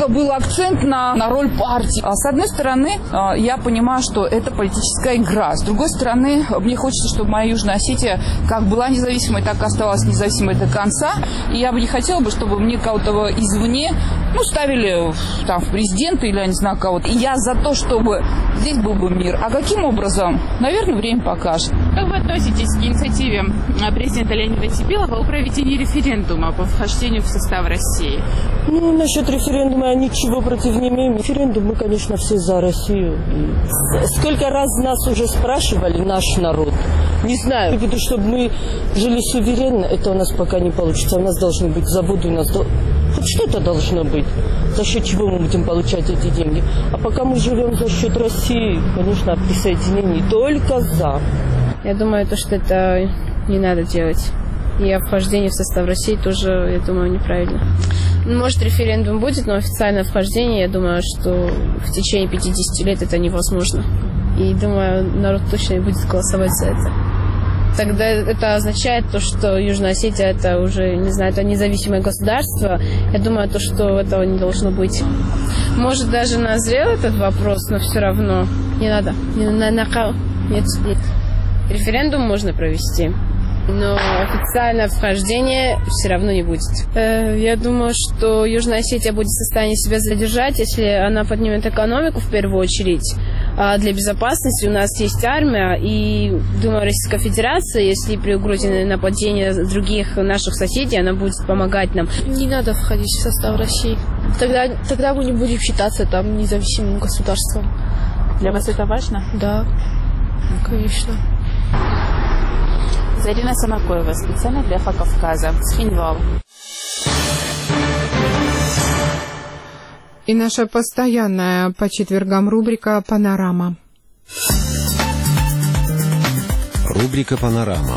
акцент на роль партии. С одной стороны, я понимаю, что это политическая игра. С другой стороны, мне хочется, чтобы моя Южная Осетия как была независимой, так и оставалась независимой до конца. И я бы не хотела бы, чтобы мне кого-то извне ставили там в президенты или я не знаю кого-то. И я за то, чтобы здесь был бы мир. А каким образом? Наверное, время покажет. Как вы относитесь к инициативе президента Леонида Тибилова о проведении референдума по вхождению в состав России? Насчет референдума я ничего против не имею. Референдум мы, конечно, все за Россию. Сколько раз нас уже спрашивали, наш народ. Не знаю, чтобы мы жили суверенно, это у нас пока не получится. У нас должны быть заводы, у нас хоть что-то должно быть, за счет чего мы будем получать эти деньги. А пока мы живем за счет России, конечно, присоединение только за. Я думаю, что это не надо делать. И о вхождении в состав России тоже, я думаю, неправильно. Может, референдум будет, но официальное вхождение, я думаю, что в течение 50 лет это невозможно. И думаю, народ точно не будет голосовать за это. Тогда это означает то, что Южная Осетия это уже, не знаю, это независимое государство. Я думаю, что этого не должно быть. Может, даже назрел этот вопрос, но все равно не надо. Нет. Референдум можно провести, но официальное вхождение все равно не будет. Я думаю, что Южная Осетия будет в состоянии себя задержать, если она поднимет экономику в первую очередь. А для безопасности у нас есть армия, и, думаю, Российская Федерация, если при угрозе нападения других наших соседей, она будет помогать нам. Не надо входить в состав России. Тогда мы не будем считаться там независимым государством. Для вас это важно? Да, конечно. Зарина Самаркоева, специально для «Эхо Кавказа», Схинвал. И наша постоянная по четвергам рубрика «Панорама». Рубрика «Панорама».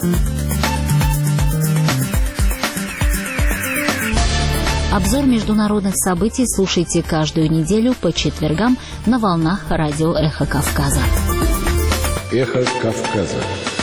Обзор международных событий слушайте каждую неделю по четвергам на волнах радио «Эхо Кавказа». «Эхо Кавказа».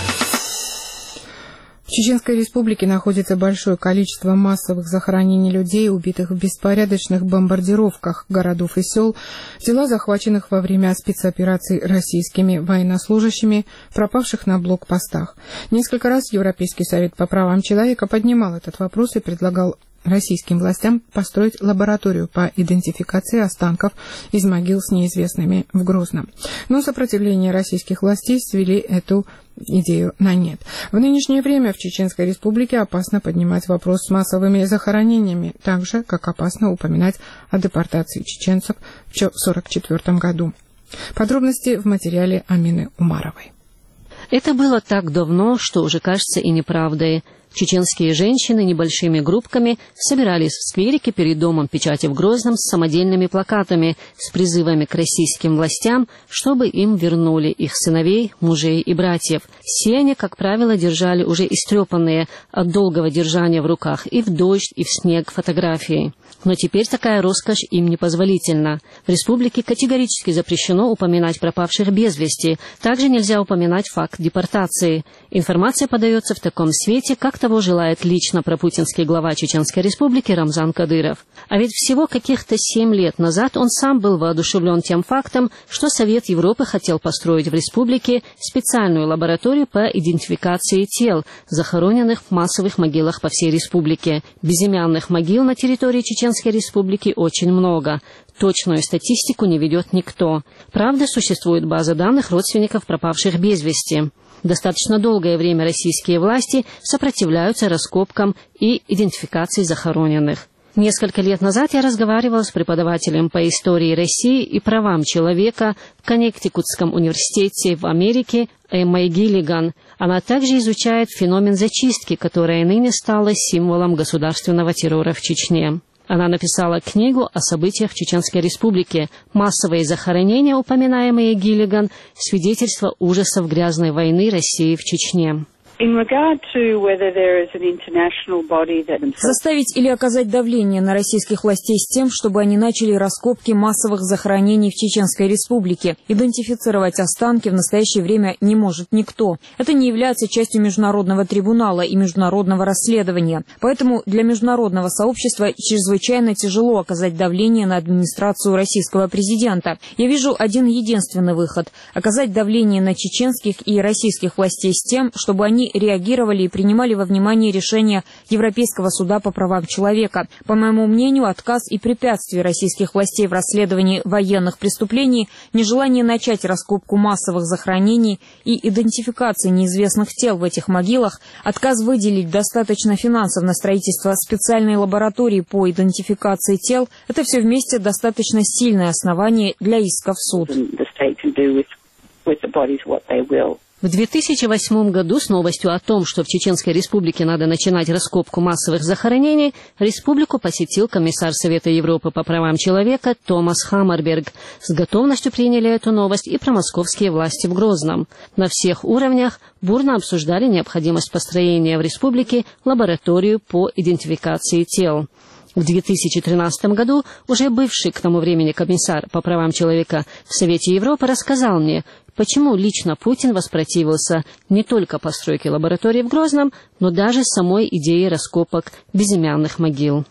В Чеченской Республике находится большое количество массовых захоронений людей, убитых в беспорядочных бомбардировках городов и сел, тела, захваченных во время спецопераций российскими военнослужащими, пропавших на блокпостах. Несколько раз Европейский совет по правам человека поднимал этот вопрос и предлагал российским властям построить лабораторию по идентификации останков из могил с неизвестными в Грозном. Но сопротивление российских властей свели эту идею на нет. В нынешнее время в Чеченской Республике опасно поднимать вопрос с массовыми захоронениями, так же, как опасно упоминать о депортации чеченцев в 1944 году. Подробности в материале Амины Умаровой. Это было так давно, что уже кажется и неправдой. Чеченские женщины небольшими группками собирались в скверике перед домом печати в Грозном с самодельными плакатами с призывами к российским властям, чтобы им вернули их сыновей, мужей и братьев. Все они, как правило, держали уже истрепанные от долгого держания в руках и в дождь, и в снег фотографии. Но теперь такая роскошь им непозволительна. В республике категорически запрещено упоминать пропавших без вести. Также нельзя упоминать факт депортации. Информация подается в таком свете, как того желает лично пропутинский глава Чеченской Республики Рамзан Кадыров. А ведь всего каких-то 7 лет назад он сам был воодушевлен тем фактом, что Совет Европы хотел построить в республике специальную лабораторию по идентификации тел, захороненных в массовых могилах по всей республике. Безымянных могил на территории Чеченской Республики очень много. Точную статистику не ведет никто. Правда, существует база данных родственников пропавших без вести. Достаточно долгое время российские власти сопротивляются раскопкам и идентификации захороненных. Несколько лет назад я разговаривала с преподавателем по истории России и правам человека в Коннектикутском университете в Америке Эммой Гиллиган. Она также изучает феномен зачистки, которая ныне стала символом государственного террора в Чечне. Она написала книгу о событиях в Чеченской Республике. Массовые захоронения, упоминаемые Гиллиган, свидетельство ужасов грязной войны России в Чечне. Заставить или оказать давление на российских властей с тем, чтобы они начали раскопки массовых захоронений в Чеченской Республике. Идентифицировать останки в настоящее время не может никто. Это не является частью международного трибунала и международного расследования. Поэтому для международного сообщества чрезвычайно тяжело оказать давление на администрацию российского президента. Я вижу один единственный выход – оказать давление на чеченских и российских властей с тем, чтобы они реагировали и принимали во внимание решения Европейского суда по правам человека. По моему мнению, отказ и препятствие российских властей в расследовании военных преступлений, нежелание начать раскопку массовых захоронений и идентификации неизвестных тел в этих могилах, отказ выделить достаточно финансов на строительство специальной лаборатории по идентификации тел – это все вместе достаточно сильное основание для иска в суд. В 2008 году с новостью о том, что в Чеченской Республике надо начинать раскопку массовых захоронений, республику посетил комиссар Совета Европы по правам человека Томас Хаммерберг. С готовностью приняли эту новость и промосковские власти в Грозном. На всех уровнях бурно обсуждали необходимость построения в республике лабораторию по идентификации тел. В 2013 году уже бывший к тому времени комиссар по правам человека в Совете Европы рассказал мне, почему лично Путин воспротивился не только постройке лаборатории в Грозном, но даже самой идее раскопок безымянных могил.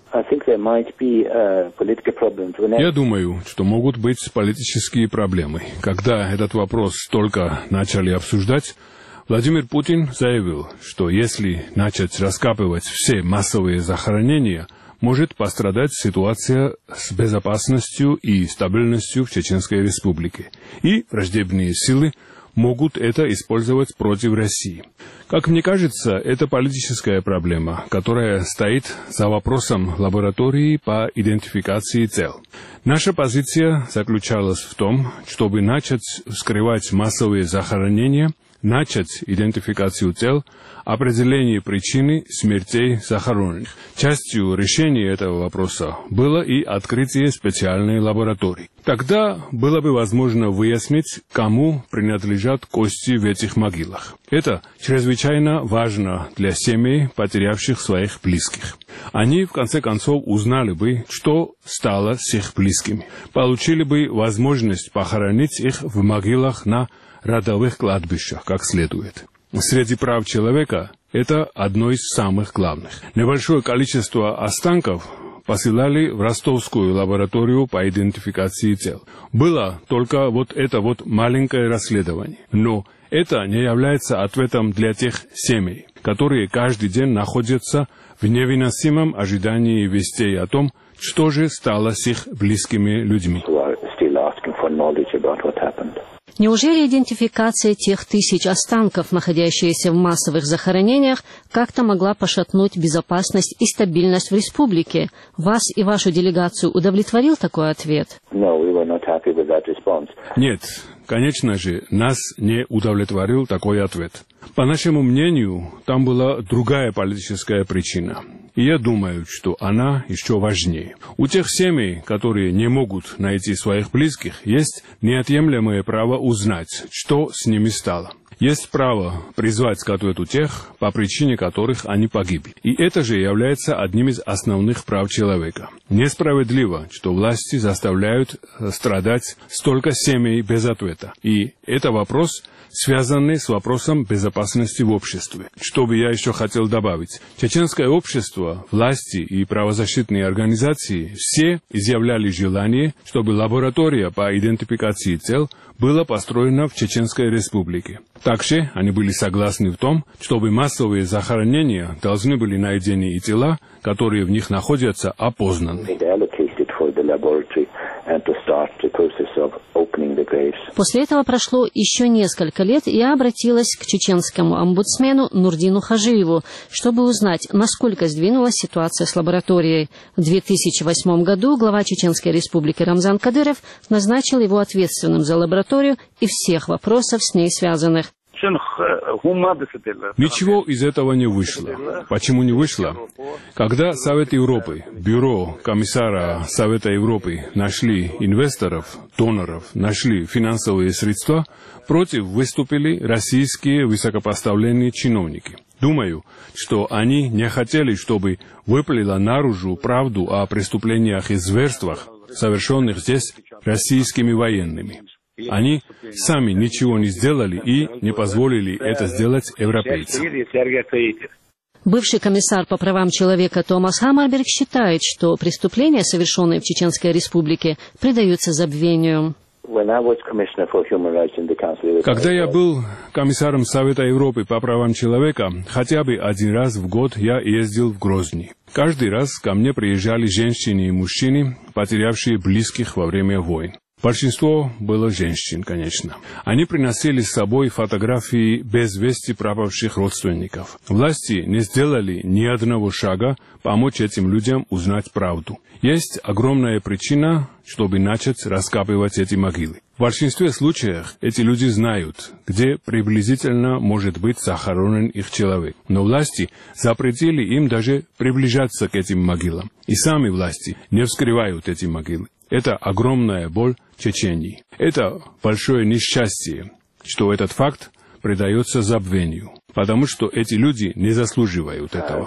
Я думаю, что могут быть политические проблемы. Когда этот вопрос только начали обсуждать, Владимир Путин заявил, что если начать раскапывать все массовые захоронения, может пострадать ситуация с безопасностью и стабильностью в Чеченской Республике, и враждебные силы могут это использовать против России. Как мне кажется, это политическая проблема, которая стоит за вопросом лаборатории по идентификации тел. Наша позиция заключалась в том, чтобы начать вскрывать массовые захоронения, начать идентификацию тел, определение причины смертей захороненных. Частью решения этого вопроса было и открытие специальной лаборатории. Тогда было бы возможно выяснить, кому принадлежат кости в этих могилах. Это чрезвычайно важно для семей, потерявших своих близких. Они, в конце концов, узнали бы, что стало с их близкими. Получили бы возможность похоронить их в могилах на родовых кладбищах, как следует. Среди прав человека это одно из самых главных. Небольшое количество останков посылали в ростовскую лабораторию по идентификации тел. Было только это маленькое расследование. Но это не является ответом для тех семей, которые каждый день находятся в невыносимом ожидании вестей о том, что же стало с их близкими людьми. Неужели идентификация тех тысяч останков, находящихся в массовых захоронениях, как-то могла пошатнуть безопасность и стабильность в республике? Вас и вашу делегацию удовлетворил такой ответ? Нет, конечно же, нас не удовлетворил такой ответ. По нашему мнению, там была другая политическая причина. И я думаю, что она еще важнее. У тех семей, которые не могут найти своих близких, есть неотъемлемое право узнать, что с ними стало. Есть право призвать к ответу тех, по причине которых они погибли. И это же является одним из основных прав человека. Несправедливо, что власти заставляют страдать столько семей без ответа. И это вопрос, связанный с вопросом безопасности в обществе. Что бы я еще хотел добавить? Чеченское общество, власти и правозащитные организации все изъявляли желание, чтобы лаборатория по идентификации тел была построена в Чеченской Республике. Также они были согласны в том, чтобы массовые захоронения должны были найдены и тела, которые в них находятся, опознаны. После этого прошло еще несколько лет, и я обратилась к чеченскому омбудсмену Нурдину Хажиеву, чтобы узнать, насколько сдвинулась ситуация с лабораторией. В 2008 году глава Чеченской Республики Рамзан Кадыров назначил его ответственным за лабораторию и всех вопросов с ней связанных. Ничего из этого не вышло. Почему не вышло? Когда Совет Европы, Бюро комиссара Совета Европы нашли инвесторов, доноров, нашли финансовые средства, против выступили российские высокопоставленные чиновники. Думаю, что они не хотели, чтобы выплыла наружу правду о преступлениях и зверствах, совершенных здесь российскими военными. Они сами ничего не сделали и не позволили это сделать европейцам. Бывший комиссар по правам человека Томас Хаммерберг считает, что преступления, совершенные в Чеченской Республике, предаются забвению. Когда я был комиссаром Совета Европы по правам человека, хотя бы один раз в год я ездил в Грозный. Каждый раз ко мне приезжали женщины и мужчины, потерявшие близких во время войн. Большинство было женщин, конечно. Они приносили с собой фотографии без вести пропавших родственников. Власти не сделали ни одного шага помочь этим людям узнать правду. Есть огромная причина, чтобы начать раскапывать эти могилы. В большинстве случаев эти люди знают, где приблизительно может быть захоронен их человек. Но власти запретили им даже приближаться к этим могилам. И сами власти не вскрывают эти могилы. Это огромная боль Чечении. Это большое несчастье, что этот факт предается забвению, потому что эти люди не заслуживают этого.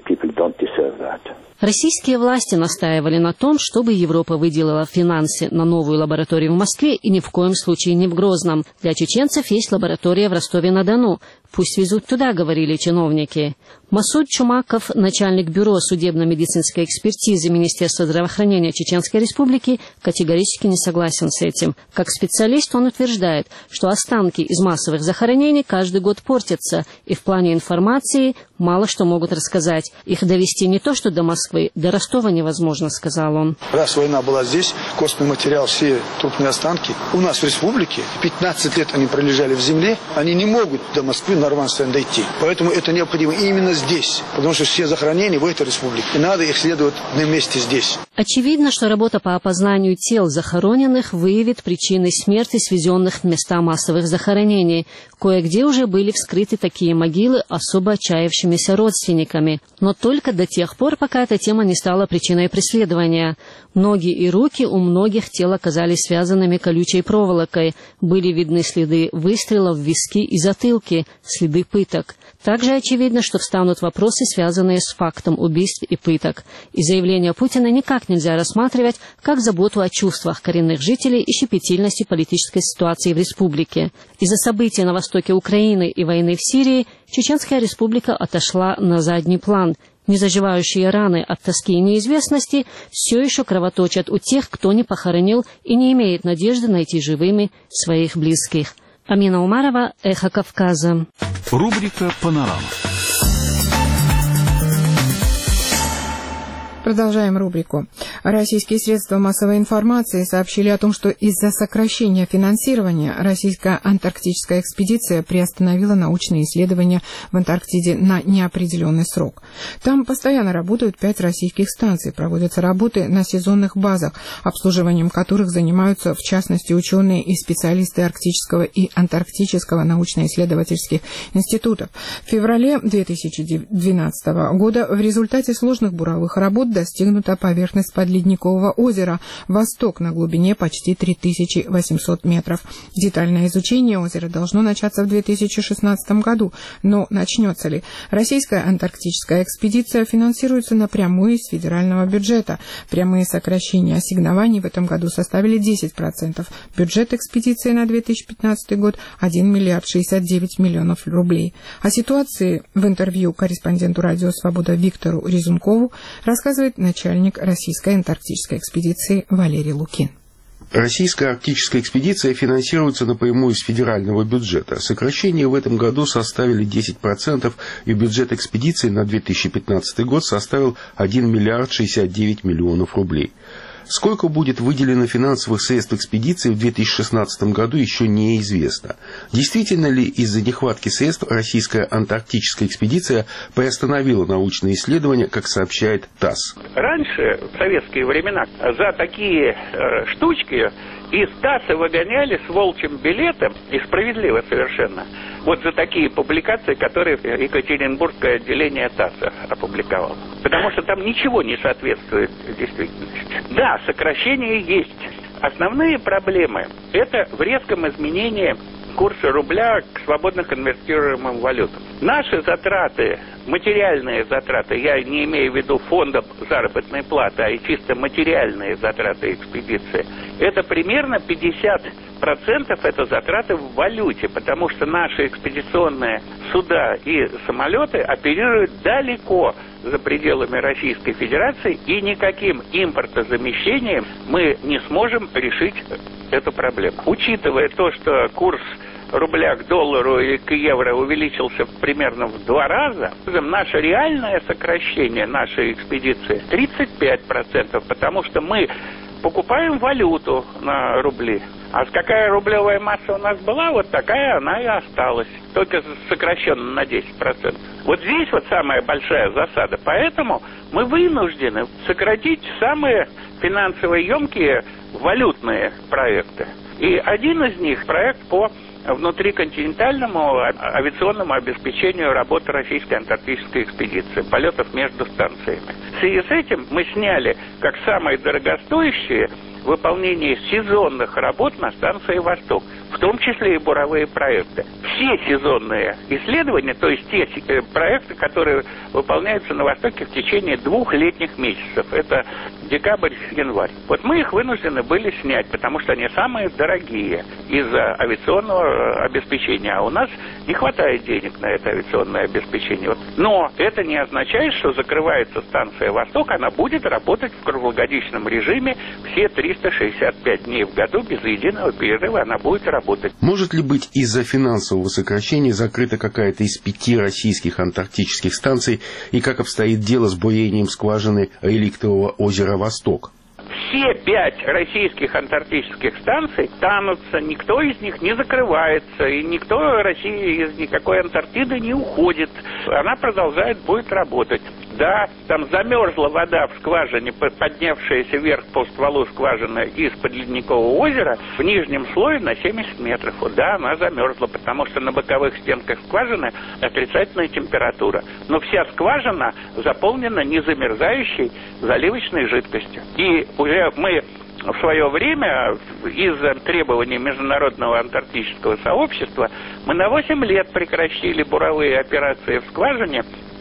Российские власти настаивали на том, чтобы Европа выделила финансы на новую лабораторию в Москве и ни в коем случае не в Грозном. Для чеченцев есть лаборатория в Ростове-на-Дону. Пусть везут туда, говорили чиновники. Масуд Чумаков, начальник бюро судебно-медицинской экспертизы Министерства здравоохранения Чеченской Республики, категорически не согласен с этим. Как специалист он утверждает, что останки из массовых захоронений каждый год портятся, и в плане информации мало что могут рассказать. Их довести не то что до Москвы, до Ростова невозможно, сказал он. Раз война была здесь, костный материал, все трупные останки у нас в республике, 15 лет они пролежали в земле, они не могут до Москвы нормально дойти. Поэтому это необходимо именно здесь, потому что все захоронения в этой республике, и надо их следовать на месте здесь. Очевидно, что работа по опознанию тел захороненных выявит причины смерти, свезенных в места массовых захоронений. Кое-где уже были вскрыты такие могилы особо отчаявшимися родственниками. Но только до тех пор, пока эта тема не стала причиной преследования. Ноги и руки у многих тел оказались связанными колючей проволокой. Были видны следы выстрелов в виски и затылки, следы пыток. Также очевидно, что встанут вопросы, связанные с фактом убийств и пыток. И заявление Путина никак нельзя рассматривать как заботу о чувствах коренных жителей и щепетильности политической ситуации в республике. Из-за событий на востоке Украины и войны в Сирии Чеченская Республика отошла на задний план. Незаживающие раны от тоски и неизвестности все еще кровоточат у тех, кто не похоронил и не имеет надежды найти живыми своих близких. Амина Умарова, Эхо Кавказа. Рубрика «Панорама». Продолжаем рубрику. Российские средства массовой информации сообщили о том, что из-за сокращения финансирования российская антарктическая экспедиция приостановила научные исследования в Антарктиде на неопределенный срок. Там постоянно работают 5 российских станций, проводятся работы на сезонных базах, обслуживанием которых занимаются, в частности, ученые и специалисты Арктического и Антарктического научно-исследовательских институтов. В феврале 2012 года в результате сложных буровых работ достигнута поверхность подледникового озера «Восток» на глубине почти 3800 метров. Детальное изучение озера должно начаться в 2016 году. Но начнется ли? Российская антарктическая экспедиция финансируется напрямую из федерального бюджета. Прямые сокращения ассигнований в этом году составили 10%. Бюджет экспедиции на 2015 год – 1 миллиард 69 миллионов рублей. О ситуации в интервью корреспонденту «Радио Свобода» Виктору Резункову рассказывает начальник российской антарктической экспедиции Валерий Лукин. Российская арктическая экспедиция финансируется напрямую из федерального бюджета. Сокращения в этом году составили 10%, и бюджет экспедиции на 2015 год составил 1 миллиард 69 миллионов рублей. Сколько будет выделено финансовых средств экспедиции в 2016 году, еще неизвестно. Действительно ли из-за нехватки средств российская антарктическая экспедиция приостановила научные исследования, как сообщает ТАСС? Раньше, в советские времена, за такие штучки из ТАССа выгоняли с волчьим билетом, и справедливо совершенно, Вот за такие публикации, которые Екатеринбургское отделение ТАСС опубликовало. Потому что там ничего не соответствует действительности. Да, сокращения есть. Основные проблемы – это в резком изменении курса рубля к свободно конвертируемым валютам. Наши затраты, материальные затраты, я не имею в виду фонда заработной платы, а и чисто материальные затраты экспедиции, это примерно 50% это затраты в валюте, потому что наши экспедиционные суда и самолеты оперируют далеко за пределами Российской Федерации, и никаким импортозамещением мы не сможем решить эту проблему. Учитывая то, что курс рубля к доллару и к евро увеличился примерно в 2 раза, наше реальное сокращение нашей экспедиции 35%, потому что мы покупаем валюту на рубли. А какая рублевая масса у нас была, вот такая она и осталась. Только сокращенно на 10%. Вот здесь вот самая большая засада. Поэтому мы вынуждены сократить самые финансово емкие валютные проекты. И один из них проект по внутриконтинентальному авиационному обеспечению работы российской антарктической экспедиции, полетов между станциями. В связи с этим мы сняли как самые дорогостоящие выполнение сезонных работ на станции «Восток», в том числе и буровые проекты. Все сезонные исследования, то есть те проекты, которые выполняются на Востоке в течение 2 летних месяцев, это декабрь-январь. Вот мы их вынуждены были снять, потому что они самые дорогие из-за авиационного обеспечения, а у нас не хватает денег на это авиационное обеспечение. Но это не означает, что закрывается станция «Восток», она будет работать в круглогодичном режиме все 365 дней в году, без единого перерыва она будет работать. Может ли быть из-за финансового сокращения закрыта какая-то из 5 российских антарктических станций, и как обстоит дело с бурением скважины реликтового озера «Восток»? Все 5 российских антарктических станций тянутся, никто из них не закрывается, и никто России из никакой Антарктиды не уходит. Она продолжает, будет работать. Да, там замерзла вода в скважине, поднявшаяся вверх по стволу скважины из-под Ледникового озера в нижнем слое на 70 метров. Вот, да, она замерзла, потому что на боковых стенках скважины отрицательная температура. Но вся скважина заполнена незамерзающей заливочной жидкостью. И уже мы в свое время из-за требований Международного антарктического сообщества мы на 8 лет прекратили буровые операции в скважине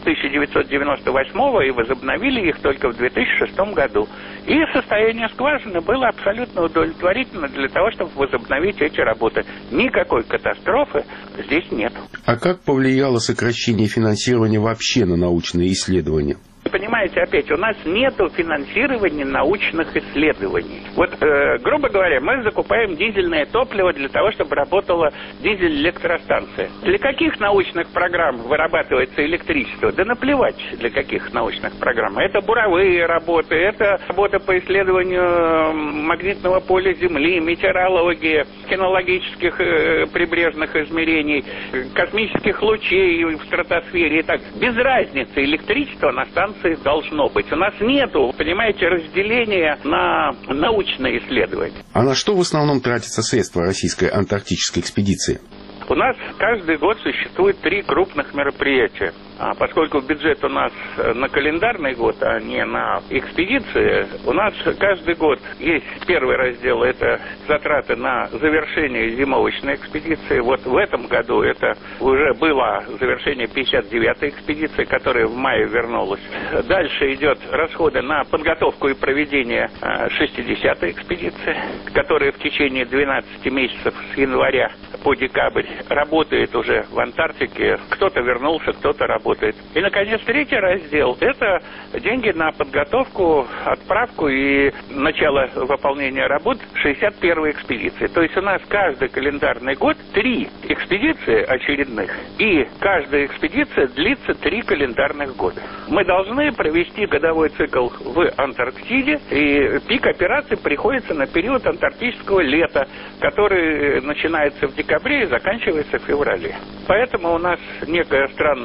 1998 и возобновили их только в 2006 году. И состояние скважины было абсолютно удовлетворительно для того, чтобы возобновить эти работы. Никакой катастрофы здесь нет. А как повлияло сокращение финансирования вообще на научные исследования? Понимаете, опять, у нас нет финансирования научных исследований. Вот, грубо говоря, мы закупаем дизельное топливо для того, чтобы работала дизель-электростанция. Для каких научных программ вырабатывается электричество? Да наплевать, для каких научных программ. Это буровые работы, это работа по исследованию магнитного поля Земли, метеорология, кинологических прибрежных измерений, космических лучей в стратосфере и так. Без разницы, электричество на станции должно быть. У нас нету, понимаете, разделения на научные исследования. А на что в основном тратятся средства российской антарктической экспедиции? У нас каждый год существует 3 крупных мероприятия. Поскольку бюджет у нас на календарный год, а не на экспедиции, у нас каждый год есть первый раздел, это затраты на завершение зимовочной экспедиции. Вот в этом году это уже было завершение 59-й экспедиции, которая в мае вернулась. Дальше идет расходы на подготовку и проведение 60-й экспедиции, которая в течение 12 месяцев с января по декабрь работает уже в Антарктике. Кто-то вернулся, кто-то работает. И, наконец, 3-й раздел – это деньги на подготовку, отправку и начало выполнения работ 61-й экспедиции. То есть у нас каждый календарный год 3 экспедиции очередных, и каждая экспедиция длится 3 календарных года. Мы должны провести годовой цикл в Антарктиде, и пик операций приходится на период антарктического лета, который начинается в декабре и заканчивается в феврале. Поэтому у нас некая странность такая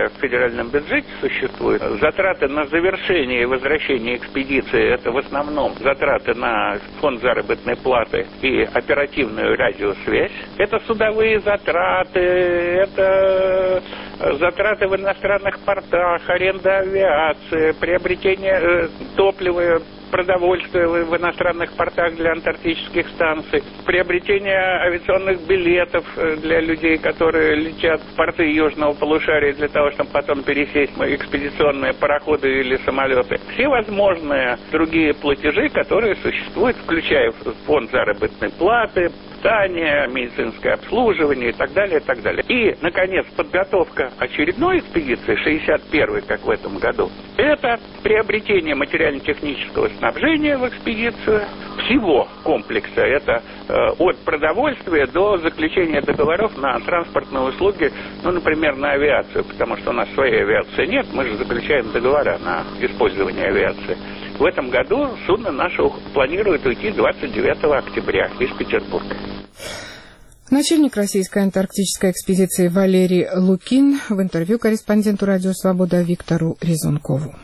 которая в федеральном бюджете существует. Затраты на завершение и возвращение экспедиции – это в основном затраты на фонд заработной платы и оперативную радиосвязь. Это судовые затраты, это затраты в иностранных портах, аренда авиации, приобретение топлива, продовольствия в иностранных портах для антарктических станций, приобретение авиационных билетов для людей, которые летят в порты южного полушария для того, чтобы потом пересесть в экспедиционные пароходы или самолеты. Все возможные другие платежи, которые существуют, включая фонд заработной платы, питание, медицинское обслуживание и так далее, и так далее. И, наконец, подготовка очередной экспедиции, 61-й, как в этом году, это приобретение материально-технического снабжения в экспедицию, всего комплекса. Это от продовольствия до заключения договоров на транспортные услуги, ну, например, на авиацию, потому что у нас своей авиации нет, мы же заключаем договора на использование авиации. В этом году судно наше планирует уйти 29 октября из Петербурга. Начальник российской антарктической экспедиции Валерий Лукин в интервью корреспонденту «Радио Свобода» Виктору Резункову.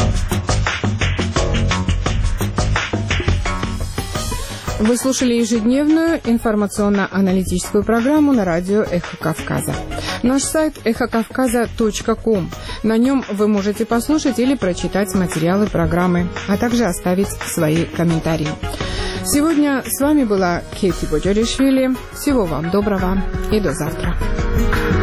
Вы слушали ежедневную информационно-аналитическую программу на радио «Эхо Кавказа». Наш сайт эхокавказа.ком. На нем вы можете послушать или прочитать материалы программы, а также оставить свои комментарии. Сегодня с вами была Кети Боджоришвили. Всего вам доброго и до завтра.